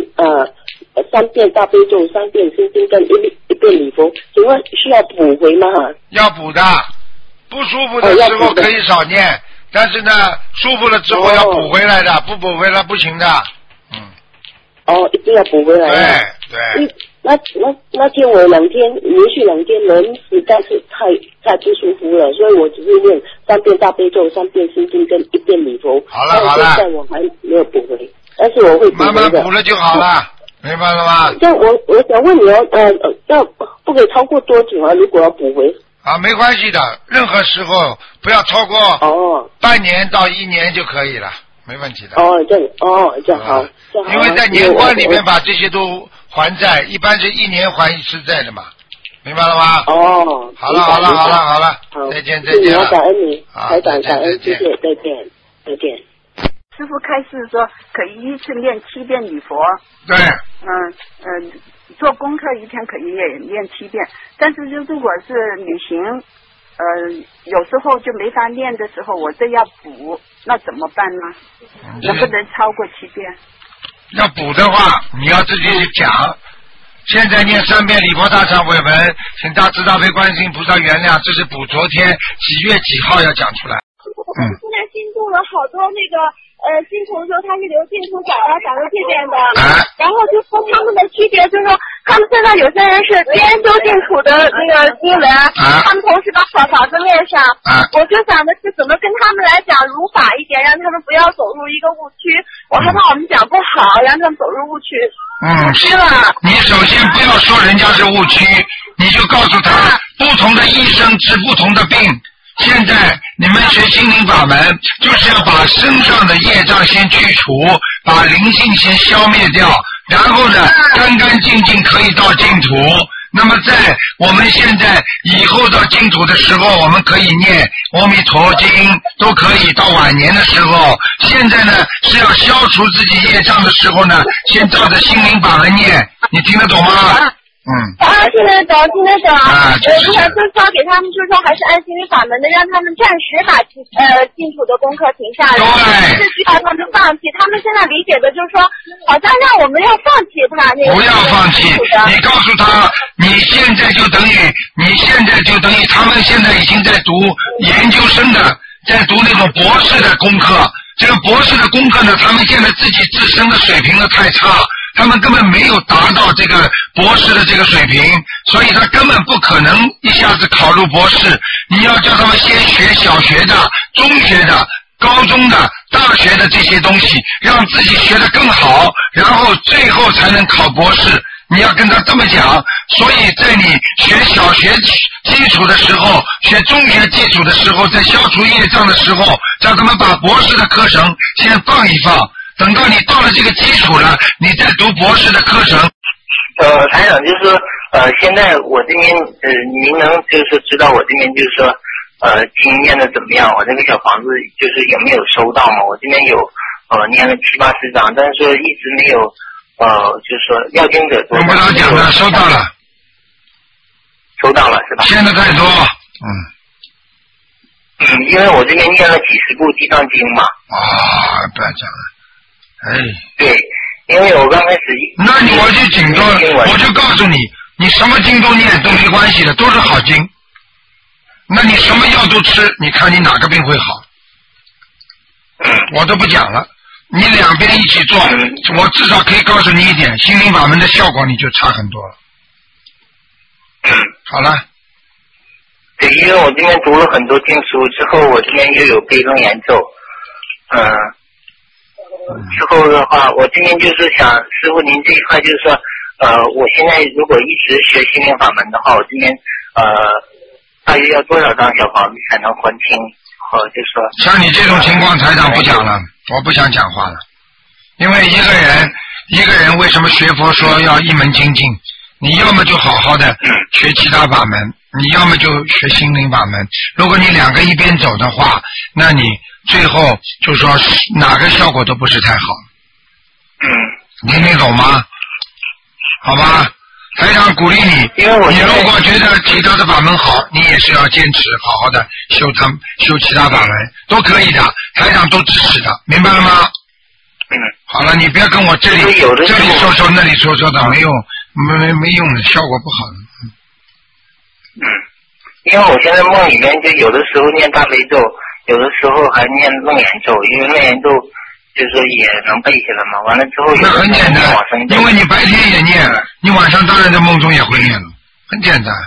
3遍大悲咒、3遍心经跟一遍礼佛，请问需要补回吗？ 要补的，不舒服的时候可以少念，但是呢舒服了之后要补回来的，不补回来不行的。 一定要补回来。 对。 那天我连续2天人实在是太不舒服了，所以我只是念3遍大悲咒、3遍心经跟1遍礼佛。 好了。现在我还没有补回，但是我会补回的。 慢慢补了就好了，明白了吗？ 这我想问你要不可以超过多久如果要补回？ 没关系的，任何时候不要超过半年到1年就可以了。没问题的。 这样好。 因为在年关里面把这些都还债，一般是1年还1次债的嘛，明白了吗？好了，再见了。 感恩你，台长，感恩，谢谢，再见。 师父开示说可以依次念7遍礼佛。 对。 做功课一天可以念7遍，但是如果是旅行。有时候就没法念的时候，我这要补，那怎么办呢？能不能超过7遍？ 要补的话，你要自己去讲。现在念3遍礼佛大忏悔文，请大慈大悲观世音菩萨原谅，这是补昨天几月几号要讲出来。 现在新增了好多那个新同修，他是留净土讲到这边的，然后就说他们的区别，就是说他们现在有些人是边修净土的那个经文，他们同时把小房子念上，我就想的是怎么跟他们来讲如法一点，让他们不要走入一个误区，我害怕我们讲不好，让他们走入误区。 是吧？你首先不要说人家是误区，你就告诉他，不同的医生治不同的病。现在你们学心灵法门，就是要把身上的业障先去除，把灵性先消灭掉，然后呢，干干净净可以到净土。那么在我们现在以后到净土的时候，我们可以念阿弥陀经，都可以到晚年的时候。现在呢是要消除自己业障的时候呢，先照着心灵法门念，你听得懂吗？ 听得懂。我想就说给他们，就是说还是按心灵法门的，让他们暂时把净土的功课停下来，是需要他们放弃。他们现在理解的就是说，好像让我们要放弃他那个。 不要放弃，你告诉他，你现在就等于他们现在已经在读研究生的，在读那种博士的功课。这个博士的功课呢，他们现在自己自身的水平呢太差。他们根本没有达到这个博士的这个水平，所以他根本不可能一下子考入博士。你要叫他们先学小学的、中学的、高中的、大学的这些东西，让自己学得更好，然后最后才能考博士。 你要跟他这么讲。所以在你学小学基础的时候，学中学基础的时候，在消除业障的时候，让他们把博士的课程先放一放，等到你到了这个基础了，你再读博士的课程。 台长就是说，现在我这边您能就是知道我这边就是说经念的怎么样？我这个小房子就是有没有收到嘛？我这边有念了70-80张，但是说一直没有就是说要经者多。用不着讲了，收到了。 收到了是吧？ 现在太多， 因为我这边念了几10部地藏经嘛。 不要讲了， 对，因为我刚开始那我就警告，我就告诉你，你什么经都念都没关系的，都是好经。那你什么药都吃，你看你哪个病会好？我都不讲了，你两边一起做，我至少可以告诉你一点，心灵法门的效果你就差很多了。好了。 对，因为我这边读了很多经书之后，我这边又有悲楞严咒，之后的话，我这边就是想师傅您这一块就是说，我现在如果一直学心灵法门的话，我这边大约要多少张小房子才能还清？就是说， 像你这种情况，台长不讲了，我不想讲话了，因为一个人为什么学佛说要一门精进？你要么就好好的学其他法门，你要么就学心灵法门。如果你两个一边走的话，那你最后就说哪个效果都不是太好。听懂吗？好吧，台长鼓励你，你如果觉得其他的法门好，你也是要坚持好好的修其他法门，都可以的，台长都支持的，明白了吗？好了，你不要跟我这里说说那里说说的，没用的，效果不好的。 因为我现在梦里面就有的时候念大悲咒，有的时候还念楞严咒，因为楞严咒就是说也能背下来嘛。完了之后那很简单，因为你白天也念，你晚上当然在梦中也会念了，很简单。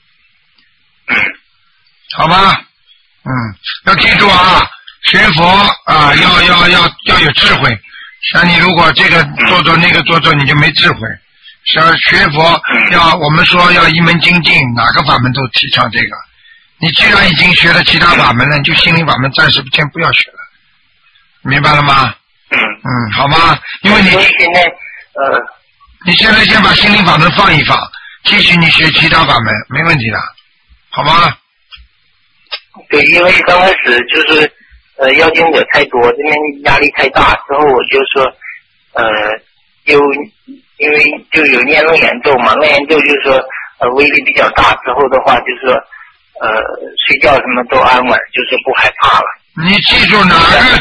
好吧，要记住啊，学佛啊，要有智慧。像你如果这个做做那个做做，你就没智慧。像学佛我们说要一门精进，哪个法门都提倡这个。你既然已经学了其他法门了，你就心灵法门暂时先不要学了，明白了吗？好吗？因为你现在先把心灵法门放一放，继续你学其他法门，没问题的，好吗？ 对，因为刚开始就是要经者太多，这边压力太大，之后我就说因为就有念楞严咒嘛，楞严咒就是说威力比较大，之后的话就是说睡觉什么都安稳，就是不害怕了。 你记住哪个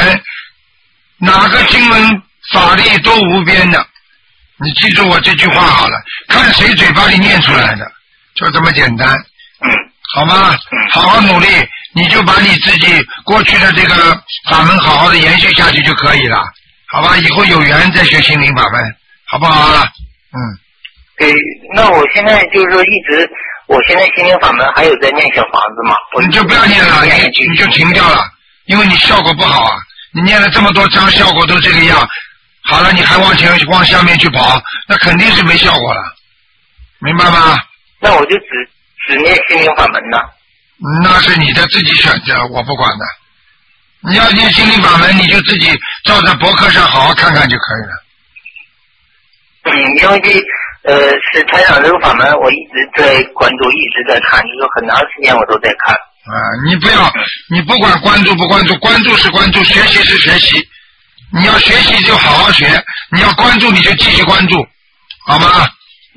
经文法力都无边的，你记住我这句话好了，看谁嘴巴里念出来的，就这么简单。好吗？好好努力，你就把你自己过去的这个法门好好的延续下去就可以了，好吧？以后有缘再学心灵法门，好不好啊？ 对，那我现在就是说我现在心灵法门还有在念小房子嘛？ 你就不要念了，你就停掉了，因为你效果不好啊！你念了这么多章，效果都这个样，好了，你还往下面去跑，那肯定是没效果了，明白吗？ 那我就只念心灵法门呢？ 那是你的自己选择，我不管的。你要念心灵法门，你就自己照着博客上好好看看就可以了。 因为是台长这个法门，我一直在关注，一直在看，就是很长时间我都在看。 你不管关注不关注，关注是关注，学习是学习。你要学习就好好学，你要关注你就继续关注，好吗？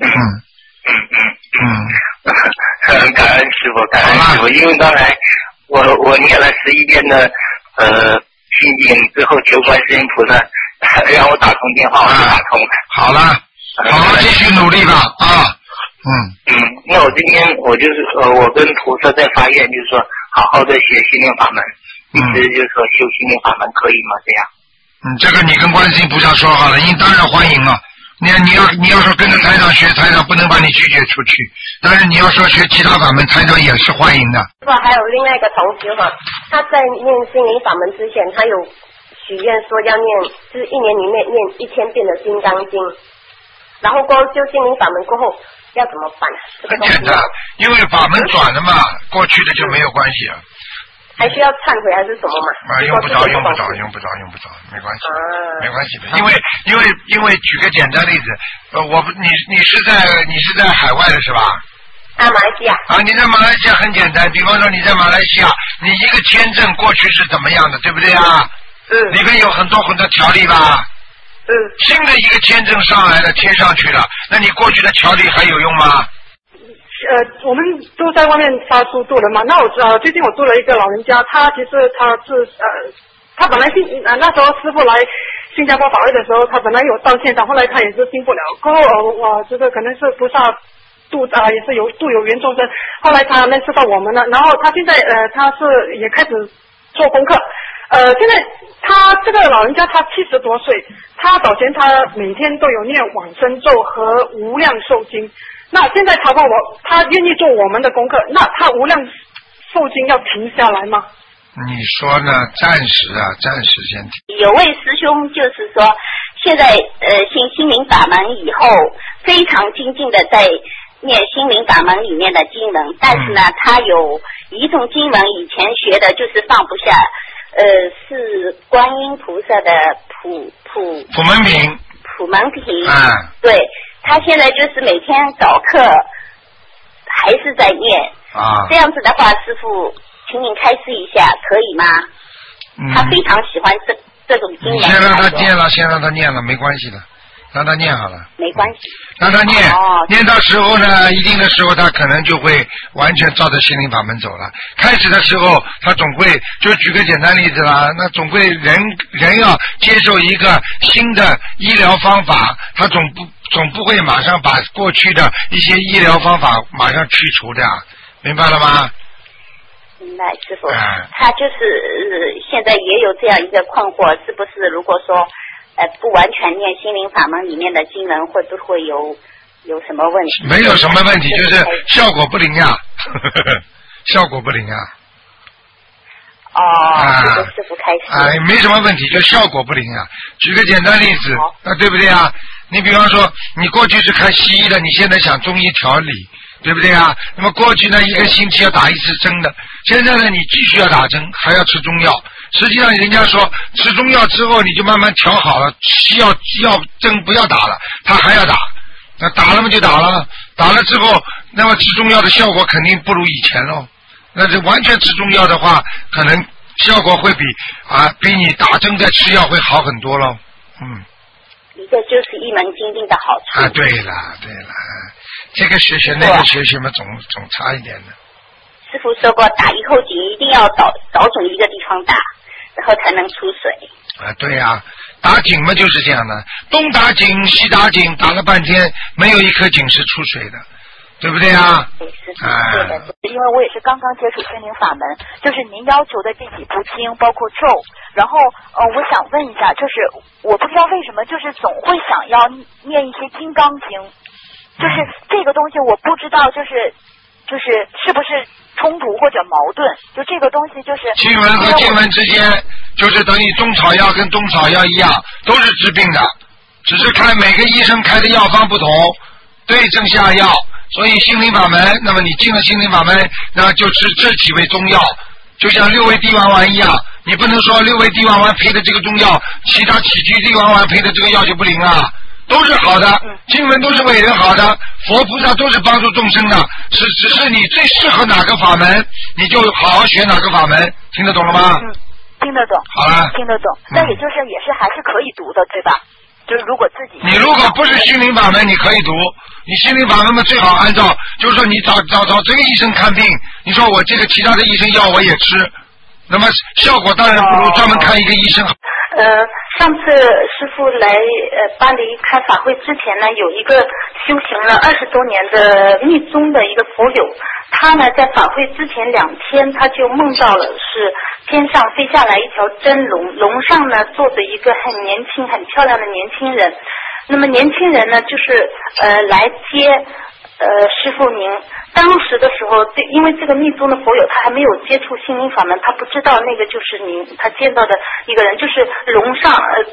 感恩师傅，感恩师傅，因为刚才我念了11遍的心经之后，求观世音菩萨让我打通电话，我就打通了。 好了，好好继续努力吧啊！ 那我今天我就是我跟菩萨在发愿，就是说好好的学心灵法门，一直就是说修心灵法门可以吗？这样？ 这个你跟观世音菩萨说好了，当然欢迎了。你要说跟着台长学，台长不能把你拒绝出去，但是你要说学其他法门，台长也是欢迎的。 还有另外一个同学哈，他在念心灵法门之前，他有许愿说要念，就是1年里面念1000遍的金刚经。 然后过就心灵法门过后要怎么办？ 很简单，因为法门转了嘛，过去的就没有关系了。 还需要忏悔还是什么嘛？ 用不着，没关系，没关系的。因为举个简单例子，你是在海外的是吧？ 马来西亚。 你在马来西亚很简单，比方说你在马来西亚，你一个签证过去是怎么样的，对不对啊？里面有很多条例吧？新的一个签证上来了，贴上去了，那你过去的条例还有用吗？ 我们都在外面发书度人嘛。那最近我度了一个老人家，他其实他本来那时候师父来新加坡法会的时候，他本来有到现场，后来他也是进不了。过后我这个可能是菩萨也是度有缘众生，后来他认识到我们了，然后他现在他是也开始做功课。现在他这个老人家他70多岁，他早前他每天都有念往生咒和无量寿经。那现在他问我，他愿意做我们的功课，那他无量寿经要停下来吗？ 你说呢？暂时先停。 有位师兄就是说，现在信心灵法门以后，非常精进的在念心灵法门里面的经文，但是呢，他有一种经文以前学的就是放不下，是观音菩萨的普门品。 对。他现在就是每天早课还是在念这样子的话，师父，请您开示一下，可以吗？他非常喜欢这种经文。 先让他念了，没关系的，让他念好了。 没关系。 让他念，念到时候呢，一定的时候他可能就会完全照着心灵法门走了。开始的时候他总会，就举个简单例子啦，那总会人要接受一个新的医疗方法，他总不会马上把过去的一些医疗方法马上去除的，明白了吗？ 明白，师父。他就是现在也有这样一个困惑，是不是如果说不完全念心灵法门里面的经文，会不会有什么问题？ 没有什么问题，就是效果不灵呀，效果不灵呀。 这个师父开始。 没什么问题，就效果不灵呀。举个简单例子，对不对啊？你比方说，你过去是看西医的，你现在想中医调理，对不对啊？那么过去呢，一个星期要打1次针的，现在呢，你继续要打针，还要吃中药。实际上人家说吃中药之后你就慢慢调好了，药针不要打了，他还要打，那打了嘛就打了，打了之后那么吃中药的效果肯定不如以前咯。那这完全吃中药的话，可能效果会比你打针再吃药会好很多咯。 一个就是一门精进的好处。 对了，这个学那个学嘛总差一点的。 师父说过，打一口井一定要找准一个地方打，然后才能出水。 对呀，打井嘛就是这样的，东打井西打井，打了半天没有一颗井是出水的，对不对啊？ 对，是对的。因为我也是刚刚接触心灵法门，就是您要求的这几部经，包括咒，然后我想问一下，就是我不知道为什么，就是总会想要念一些金刚经，就是这个东西我不知道，就是是不是冲突或者矛盾，就这个东西就是经文和经文之间就是等于中草药跟中草药一样，都是治病的，只是看每个医生开的药方不同，对症下药。所以心灵法门，那么你进了心灵法门，那就吃这几味中药，就像6味地黄丸一样，你不能说6味地黄丸配的这个中药，其他7句地黄丸配的这个药就不灵了，都是好的，经文都是为人好的，佛菩萨都是帮助众生的，只是你最适合哪个法门，你就好好学哪个法门，听得懂了吗？ 听得懂。 好了， 听得懂。那也就是也是还是可以读的，对吧？就是如果自己你如果不是心灵法门，你可以读。你心灵法门嘛，最好按照就是说你找这个医生看病，你说我这个其他的医生药我也吃，那么效果当然不如专门看一个医生。 上次师父来巴黎开法会之前呢，有一个修行了20多年的密宗的一个佛友，他呢在法会之前2天，他就梦到了是天上飞下来一条真龙，龙上呢坐着一个很年轻很漂亮的年轻人，那么年轻人呢就是来接师父您。当时的时候，因为这个密宗的佛友他还没有接触心灵法门，他不知道那个就是您他见到的一个人，就是龙上一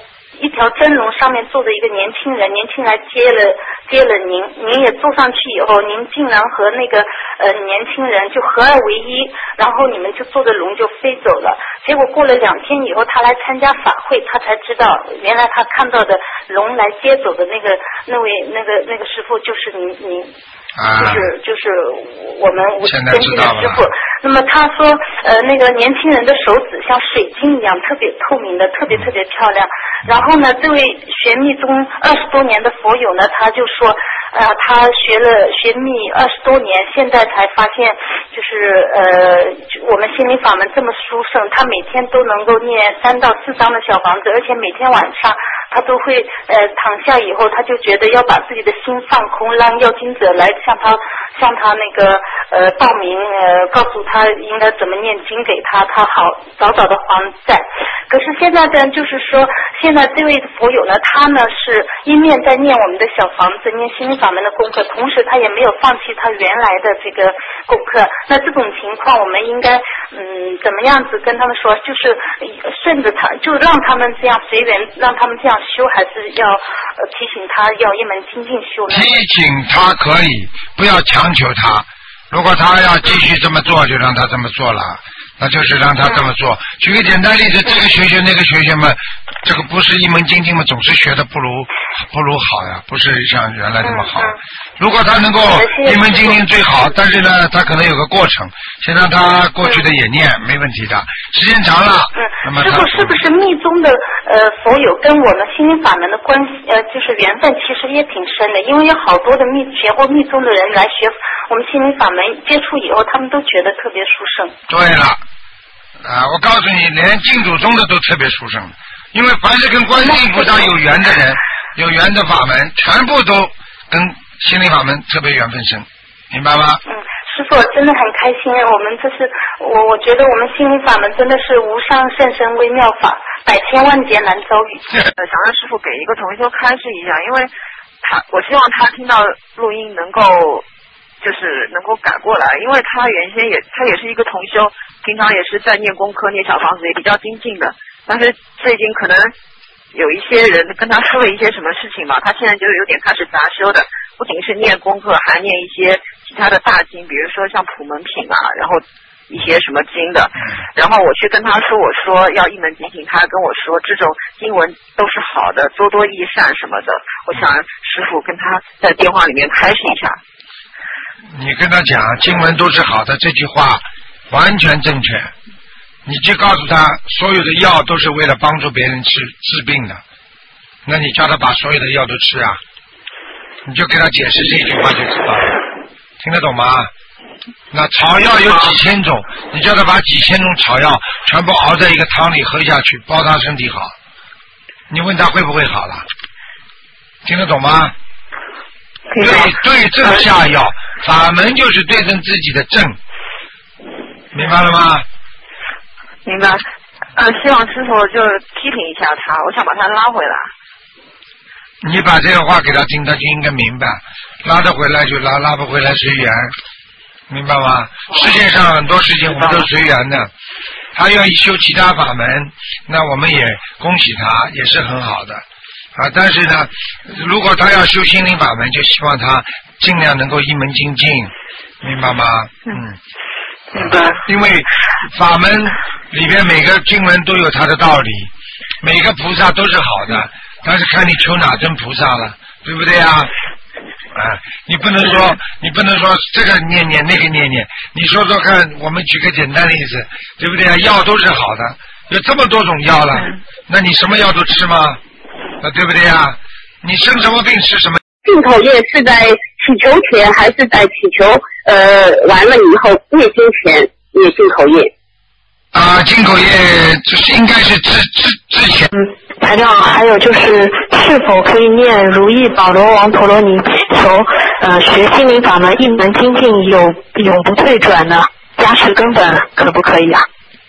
一条真龙上面坐着一个年轻人，年轻人接了您，您也坐上去以后，您竟然和那个年轻人就合二为一，然后你们就坐着龙就飞走了。结果过了2天以后，他来参加法会，他才知道原来他看到的龙来接走的那个师傅就是您。就是我们跟进的师傅。那么他说那个年轻人的手指像水晶一样特别透明的，特别漂亮。然后呢，这位学密宗20多年的佛友呢，他就说他学密20多年，现在才发现就是我们心灵法门这么殊胜，他每天都能够念3到4张的小房子，而且每天晚上他都会躺下以后，他就觉得要把自己的心放空，让要经者来向他那个报名，告诉他应该怎么念经给他好早早的还债。可是现在呢，就是说现在这位佛友呢，他呢是一面在念我们的小房子，念心灵法门的功课，同时他也没有放弃他原来的这个功课。那这种情况我们应该怎么样子跟他们说，就是顺着他，就让他们这样随缘，让他们这样修，还是要提醒他要一门精进修呢？提醒他可以，不要强求他。如果他要继续这么做，就让他这么做了，那就是让他这么做。举个简单例子，这个学学那个学学嘛，这个不是一门精进嘛，总是学的不如好呀，不是像原来那么好。如果他能够一门精进最好，但是呢，他可能有个过程，先让他过去的也念，没问题的。时间长了，那么他是不是密宗的佛友跟我们心灵法门的关系就是缘分其实也挺深的，因为有好多的学过密宗的人来学我们心灵法门，接触以后他们都觉得特别殊胜。 对了，我告诉你，连净土宗的都特别殊胜，因为凡是跟观世音菩萨有缘的人，有缘的法门，全部都跟心灵法门特别缘分深，明白吗？ 师父真的很开心，我们这是我觉得我们心灵法门真的是无上甚深微妙法，百千万劫难遭遇。 想让师父给一个同修开示一下，因为我希望他听到录音能够改过来，因为他原先他也是一个同修，平常也是在念功课念小房子也比较精进的，但是最近可能有一些人跟他说了一些什么事情吧，他现在就有点开始杂修的，不仅是念功课，还念一些其他的大经，比如说像普门品啊，然后一些什么经的。然后我去跟他说，我说要一门精进，他跟我说这种经文都是好的，多多益善什么的。我想师父跟他在电话里面开示一下。 你跟他讲经文都是好的，这句话完全正确。你就告诉他，所有的药都是为了帮助别人治病的，那你叫他把所有的药都吃啊，你就给他解释这句话就知道了，听得懂吗？那草药有几千种，你叫他把几千种草药全部熬在一个汤里喝下去，保他身体好，你问他会不会好了？听得懂吗？对症下药，法门就是对症自己的症，明白了吗？ 明白。希望师父就批评一下他，我想把他拉回来。 你把这个话给他听，他就应该明白，拉得回来就拉，拉不回来随缘，明白吗？世界上很多事情我们都随缘的，他愿意修其他法门，那我们也恭喜他，也是很好的啊。但是呢，如果他要修心灵法门，就希望他尽量能够一门精进，明白吗？ 明白。 因为法门里边每个经文都有它的道理，每个菩萨都是好的，但是看你求哪尊菩萨了，对不对啊？你不能说这个念念那个念念，你说说看，我们举个简单例子，对不对啊？药都是好的，有这么多种药了，那你什么药都吃吗？对不对啊？你生什么病吃什么？ 进口业是在祈求前还是在祈求完了以后念经前也进口业？ 进口业就是应该是之前。 台长，还有就是是否可以念如意宝罗王陀罗尼求学心灵法门一门精进永不退转呢？加持根本可不可以啊？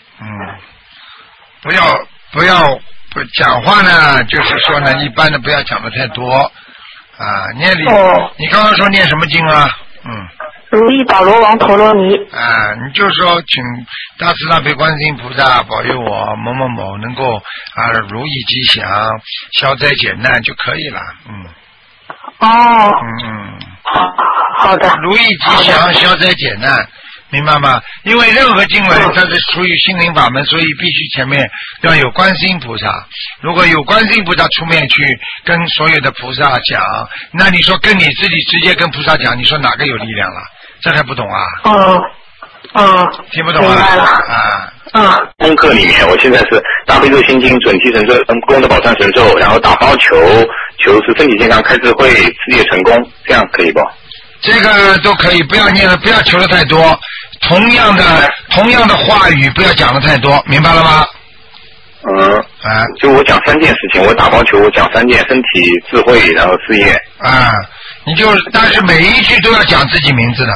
不要讲话呢，就是说呢，一般的不要讲的太多啊。念你刚刚说念什么经啊？ 如意宝罗王陀罗尼。 啊，你就说请大慈大悲观世音菩萨保佑我某某某能够如意吉祥、消灾解难就可以了。 哦。好的。 如意吉祥、消灾解难。明白吗？因为任何经文它是属于心灵法门，所以必须前面要有观世音菩萨。如果有观世音菩萨出面去跟所有的菩萨讲，那你说跟你自己直接跟菩萨讲，你说哪个有力量了？这还不懂啊？听不懂啊？明白了。 功课里面，我现在是大悲咒心经、准提神咒、功德宝山神咒，然后打包求是身体健康、开智慧、事业成功，这样可以不？ 这个都可以，不要念了，不要求的太多。同样的话语不要讲的太多，明白了吗？ 就我讲3件事情，我打包球，我讲3件：身体、智慧，然后事业。 但是每一句都要讲自己名字的。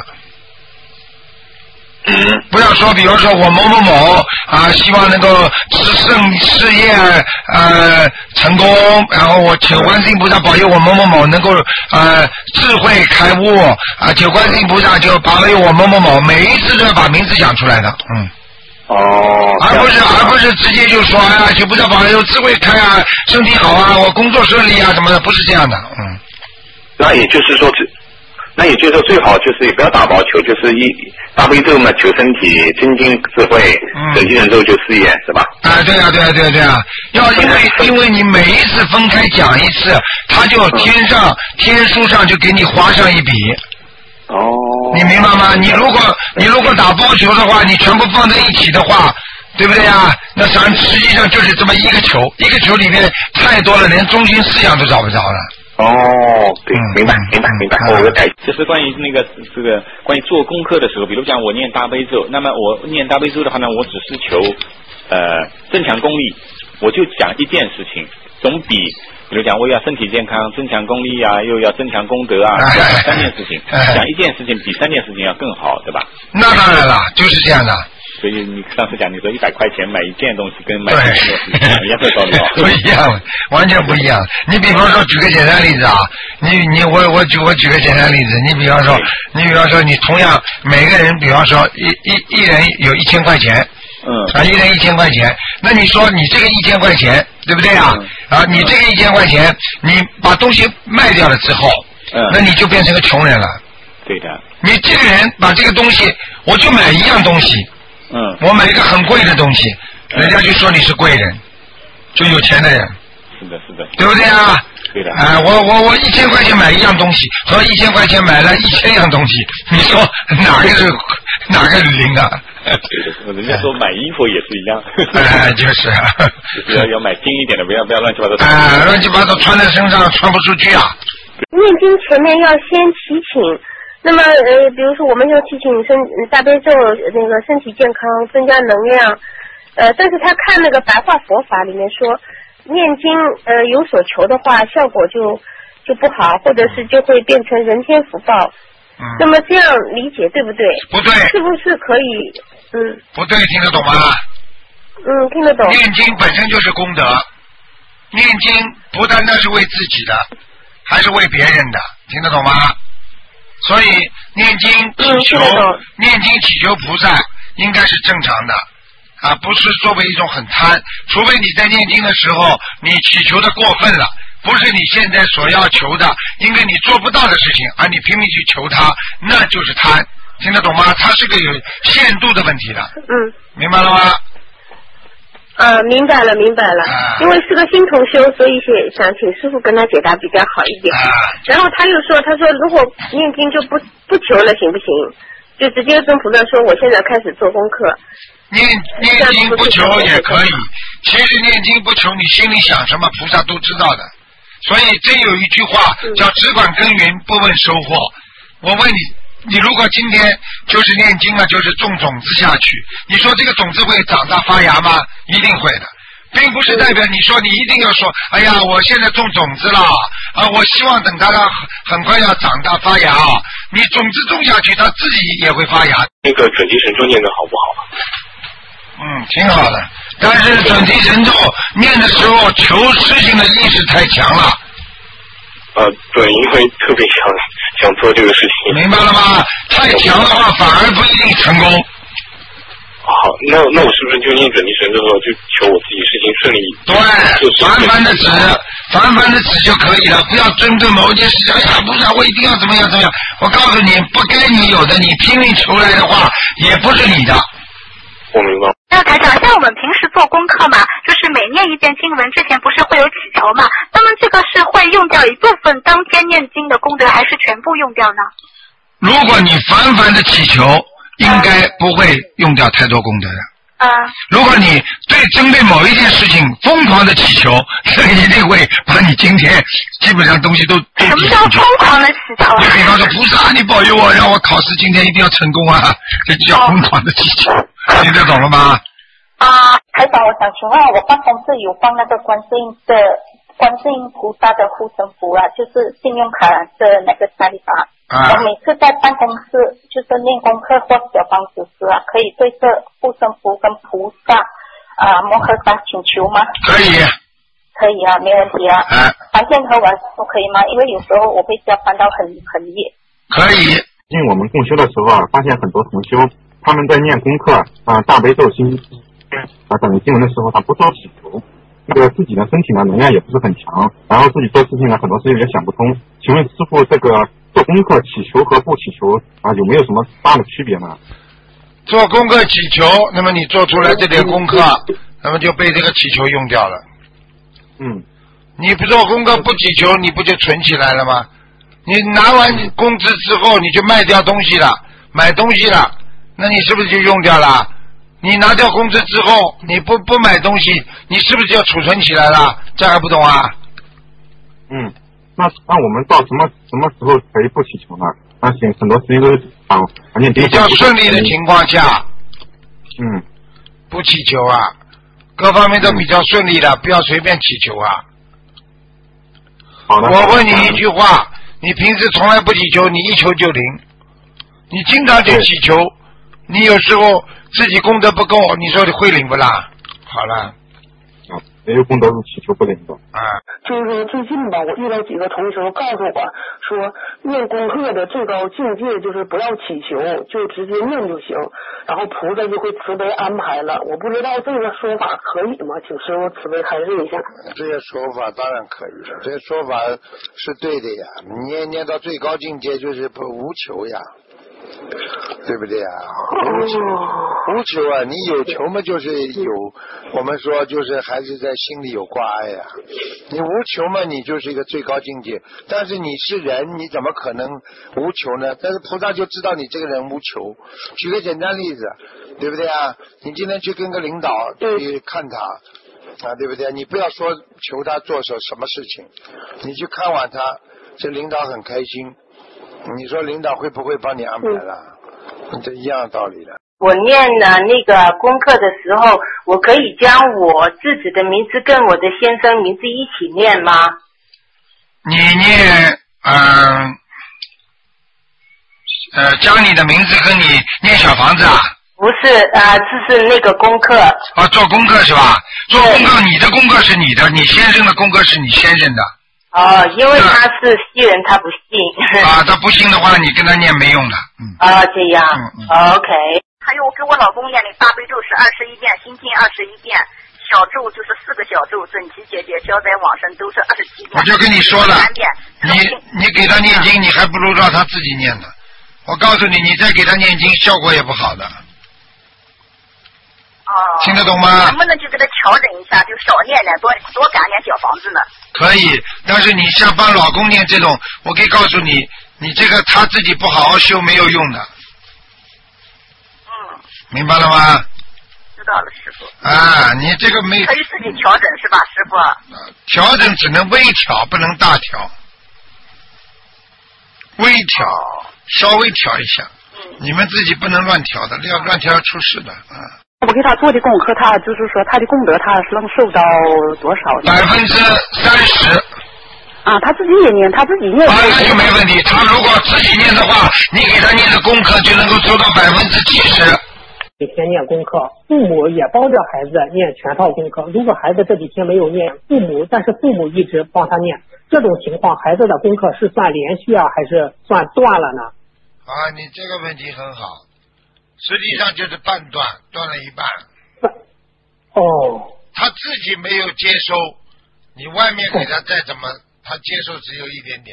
不要说，比方说我某某某希望能够事业成功，然后我求观世音菩萨保佑我某某某能够智慧开悟求观世音菩萨就保佑我某某某，每一次都要把名字讲出来的。而不是直接就说求菩萨保佑智慧开身体好我工作顺利什么的，不是这样的。 那也就是说最好就是也不要打包球，就是大悲咒嘛，求身体；心经智慧，准提神咒就事业，是吧？ 对啊，因为你每一次分开讲一次，他就天书上就给你划上一笔。你明白吗？你如果打包球的话，你全部放在一起的话，对不对啊？那实际上就是这么一个球里面太多了，连中心思想都找不着了。 对，明白，我有改。 就是关于关于做功课的时候，比如讲我念大悲咒，那么我念大悲咒的话呢，我只是求增强功力，我就讲一件事情，总比比如讲我要身体健康、增强功力又要增强功德讲3件事情，讲一件事情比3件事情要更好，对吧？ 那当然了，就是这样的。 所以你上次讲你说100块钱买一件东西跟买3件事情一样的道理不一样，完全不一样。你比方说举个简单例子我举个简单例子，你比方说你同样每个人，比方说一人有1000块钱，一人1000块钱，那你说你这个1000块钱，对不对你这个1000块钱，你把东西卖掉了之后，那你就变成个穷人了。 对的。 你这个人把这个东西，我就买一样东西。我买一个很贵的东西，人家就说你是贵人，就有钱的人。 是的， 对不对啊？ 对的。 我1000块钱买一样东西，和1000块钱买了1000样东西，你说哪个灵啊？ 对的，人家说买衣服也是一样。 就是。 就是要买精一点的，不要乱七八糟。 乱七八糟穿在身上穿不出去啊。 念经前面要先祈请。那么比如说我们要祈请大悲咒那个身体健康增加能量，但是他看那个白话佛法里面说念经有所求的话效果就不好，或者是就会变成人天福报。那么这样理解对不对？ 不对。 是不是可以不对，听得懂吗？ 听得懂。 念经本身就是功德，念经不单单是为自己的，还是为别人的，听得懂吗？所以念经祈求菩萨应该是正常的不是作为一种很贪，除非你在念经的时候你祈求的过分了，不是你现在所要求的，因为你做不到的事情而你拼命去求它，那就是贪，听得懂吗？它是个有限度的问题的。明白了吗？ 明白了，因为是个新同修，所以想请师傅跟他解答比较好一点。然后他说如果念经就不求了行不行？就直接跟菩萨说我现在开始做功课。 念经不求也可以，其实念经不求，你心里想什么菩萨都知道的。所以真有一句话叫只管耕耘不问收获。我问你如果今天就是念经了，就是种种子下去，你说这个种子会长大发芽吗？一定会的，并不是代表你说你一定要说哎呀我现在种种子了我希望等它很快要长大发芽你种子种下去它自己也会发芽。 那个准提神咒念得好不好？ 挺好的，但是准提神咒念的时候求事情的意识太强了。 对，因为特别想做这个事情。 明白了吗？太强的话反而不一定成功。 好，那我是不是就念准提神咒就求我自己事情顺利？ 对，凡凡的指就可以了，不要针对某一件事情。哎呀，不是，我一定要怎么样怎么样。我告诉你，不该你有的，你拼命求来的话，也不是你的。 我明白。 那台长，像我们平时做功课嘛，就是每念一遍经文之前不是会有祈求嘛？那么这个是会用掉一部分当天念经的功德，还是全部用掉呢？ 如果你凡凡的祈求，应该不会用掉太多功德的。如果你针对某一件事情疯狂的祈求，这一定会把你今天基本上东西都什么叫疯狂的祈求？ 你比方说，菩萨你保佑我，让我考试今天一定要成功啊，这就叫疯狂的祈求。听得懂了吗？ 台长，我想请问，我办公室有放那个观世音菩萨的护身符啊，就是信用卡的那个查理法。我每次在办公室就是念功课或小房子时啊，可以对着护身符跟菩萨摩诃萨请求吗？ 可以。 可以啊，没问题啊。白天和晚上都可以吗？因为有时候我会加班到很夜。 可以。 因为我们共修的时候啊，发现很多同修他们在念功课大悲咒心等经文的时候，他不做祈求，这个自己的身体呢能量也不是很强，然后自己做事情呢很多事情也想不通。请问师父，这个做功课祈求和不祈求有没有什么大的区别呢？ 做功课祈求，那么你做出来这点功课，那么就被这个祈求用掉了。你不做功课不祈求，你不就存起来了吗？你拿完工资之后，你就卖掉东西了，买东西了，那你是不是就用掉了？你拿掉工资之后，你不买东西，你是不是就要储存起来了？这还不懂啊？ 那我们到什么时候可以不祈求呢？很多时间都是比较顺利的情况下，不祈求啊，各方面都比较顺利的，不要随便祈求啊。 好的。 我问你一句话，你平时从来不祈求，你一求就灵，你经常去祈求，你有时候自己功德不够，你说你会灵不啦？好了。 没有功德是祈求不灵的。 就是最近吧，我遇到几个同学告诉我说，念功课的最高境界就是不要祈求，就直接念就行，然后菩萨就会慈悲安排了。我不知道这个说法可以吗？请师父慈悲开示一下。 这些说法当然可以了，这些说法是对的呀。你念到最高境界就是无求呀。对不对啊？无求啊！你有求嘛，就是有，我们说就是还是在心里有挂碍呀。你无求嘛，你就是一个最高境界。但是你是人，你怎么可能无求呢？但是菩萨就知道你这个人无求。举个简单例子，对不对啊？你今天去跟个领导去看他对不对？你不要说求他做什么事情，你去看完他，这领导很开心。你说领导会不会帮你安排了？这一样道理的。 我念了那个功课的时候，我可以将我自己的名字跟我的先生名字一起念吗？ 你念将你的名字跟你念小房子啊？ 不是这是那个功课。 做功课是吧？做功课，你的功课是你的，你先生的功课是你先生的。 因为他是西人，他不信。 他不信的话，你跟他念没用的。 这样。OK。 还有我给我老公念的大悲咒是21遍，心经21遍，小咒就是4个小咒，准提姐姐交在网上都是27遍。 我就跟你说了，你给他念经，你还不如让他自己念呢。我告诉你，你再给他念经，效果也不好的。听得懂吗？ 能不能就给他调整一下，就少念点，多赶点小房子呢？ 可以，但是你像帮老公念这种，我可以告诉你，你这个他自己不好好修没有用的。明白了吗？ 知道了，师傅。 你这个没可以自己调整是吧，师傅？ 调整只能微调，不能大调。微调，稍微调一下。你们自己不能乱调的，要乱调要出事的我给他做的功课，他就是说他的功德，他是能受到多少 ？30%。 他自己也念，他自己念。 那就没问题。他如果自己念的话，你给他念的功课就能够收到70%。 每天念功课，父母也帮着孩子念全套功课。如果孩子这几天没有念，但是父母一直帮他念， 这种情况孩子的功课是算连续啊，还是算断了呢？ 啊，你这个问题很好，实际上就是半断，断了一半。 哦。 他自己没有接收，你外面给他再怎么，他接受只有一点点。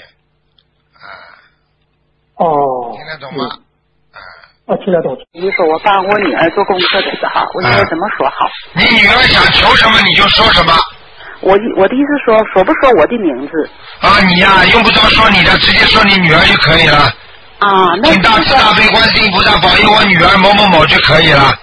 哦。 听得懂吗？ 我听得懂。 你说我帮我女儿做功课的时候，我应该怎么说好？ 你女儿想求什么你就说什么。 我的意思说不说我的名字？ 啊，你呀，用不着说你的，直接说你女儿就可以了。 啊，那请大慈大悲观世音菩萨保佑我女儿某某某就可以了。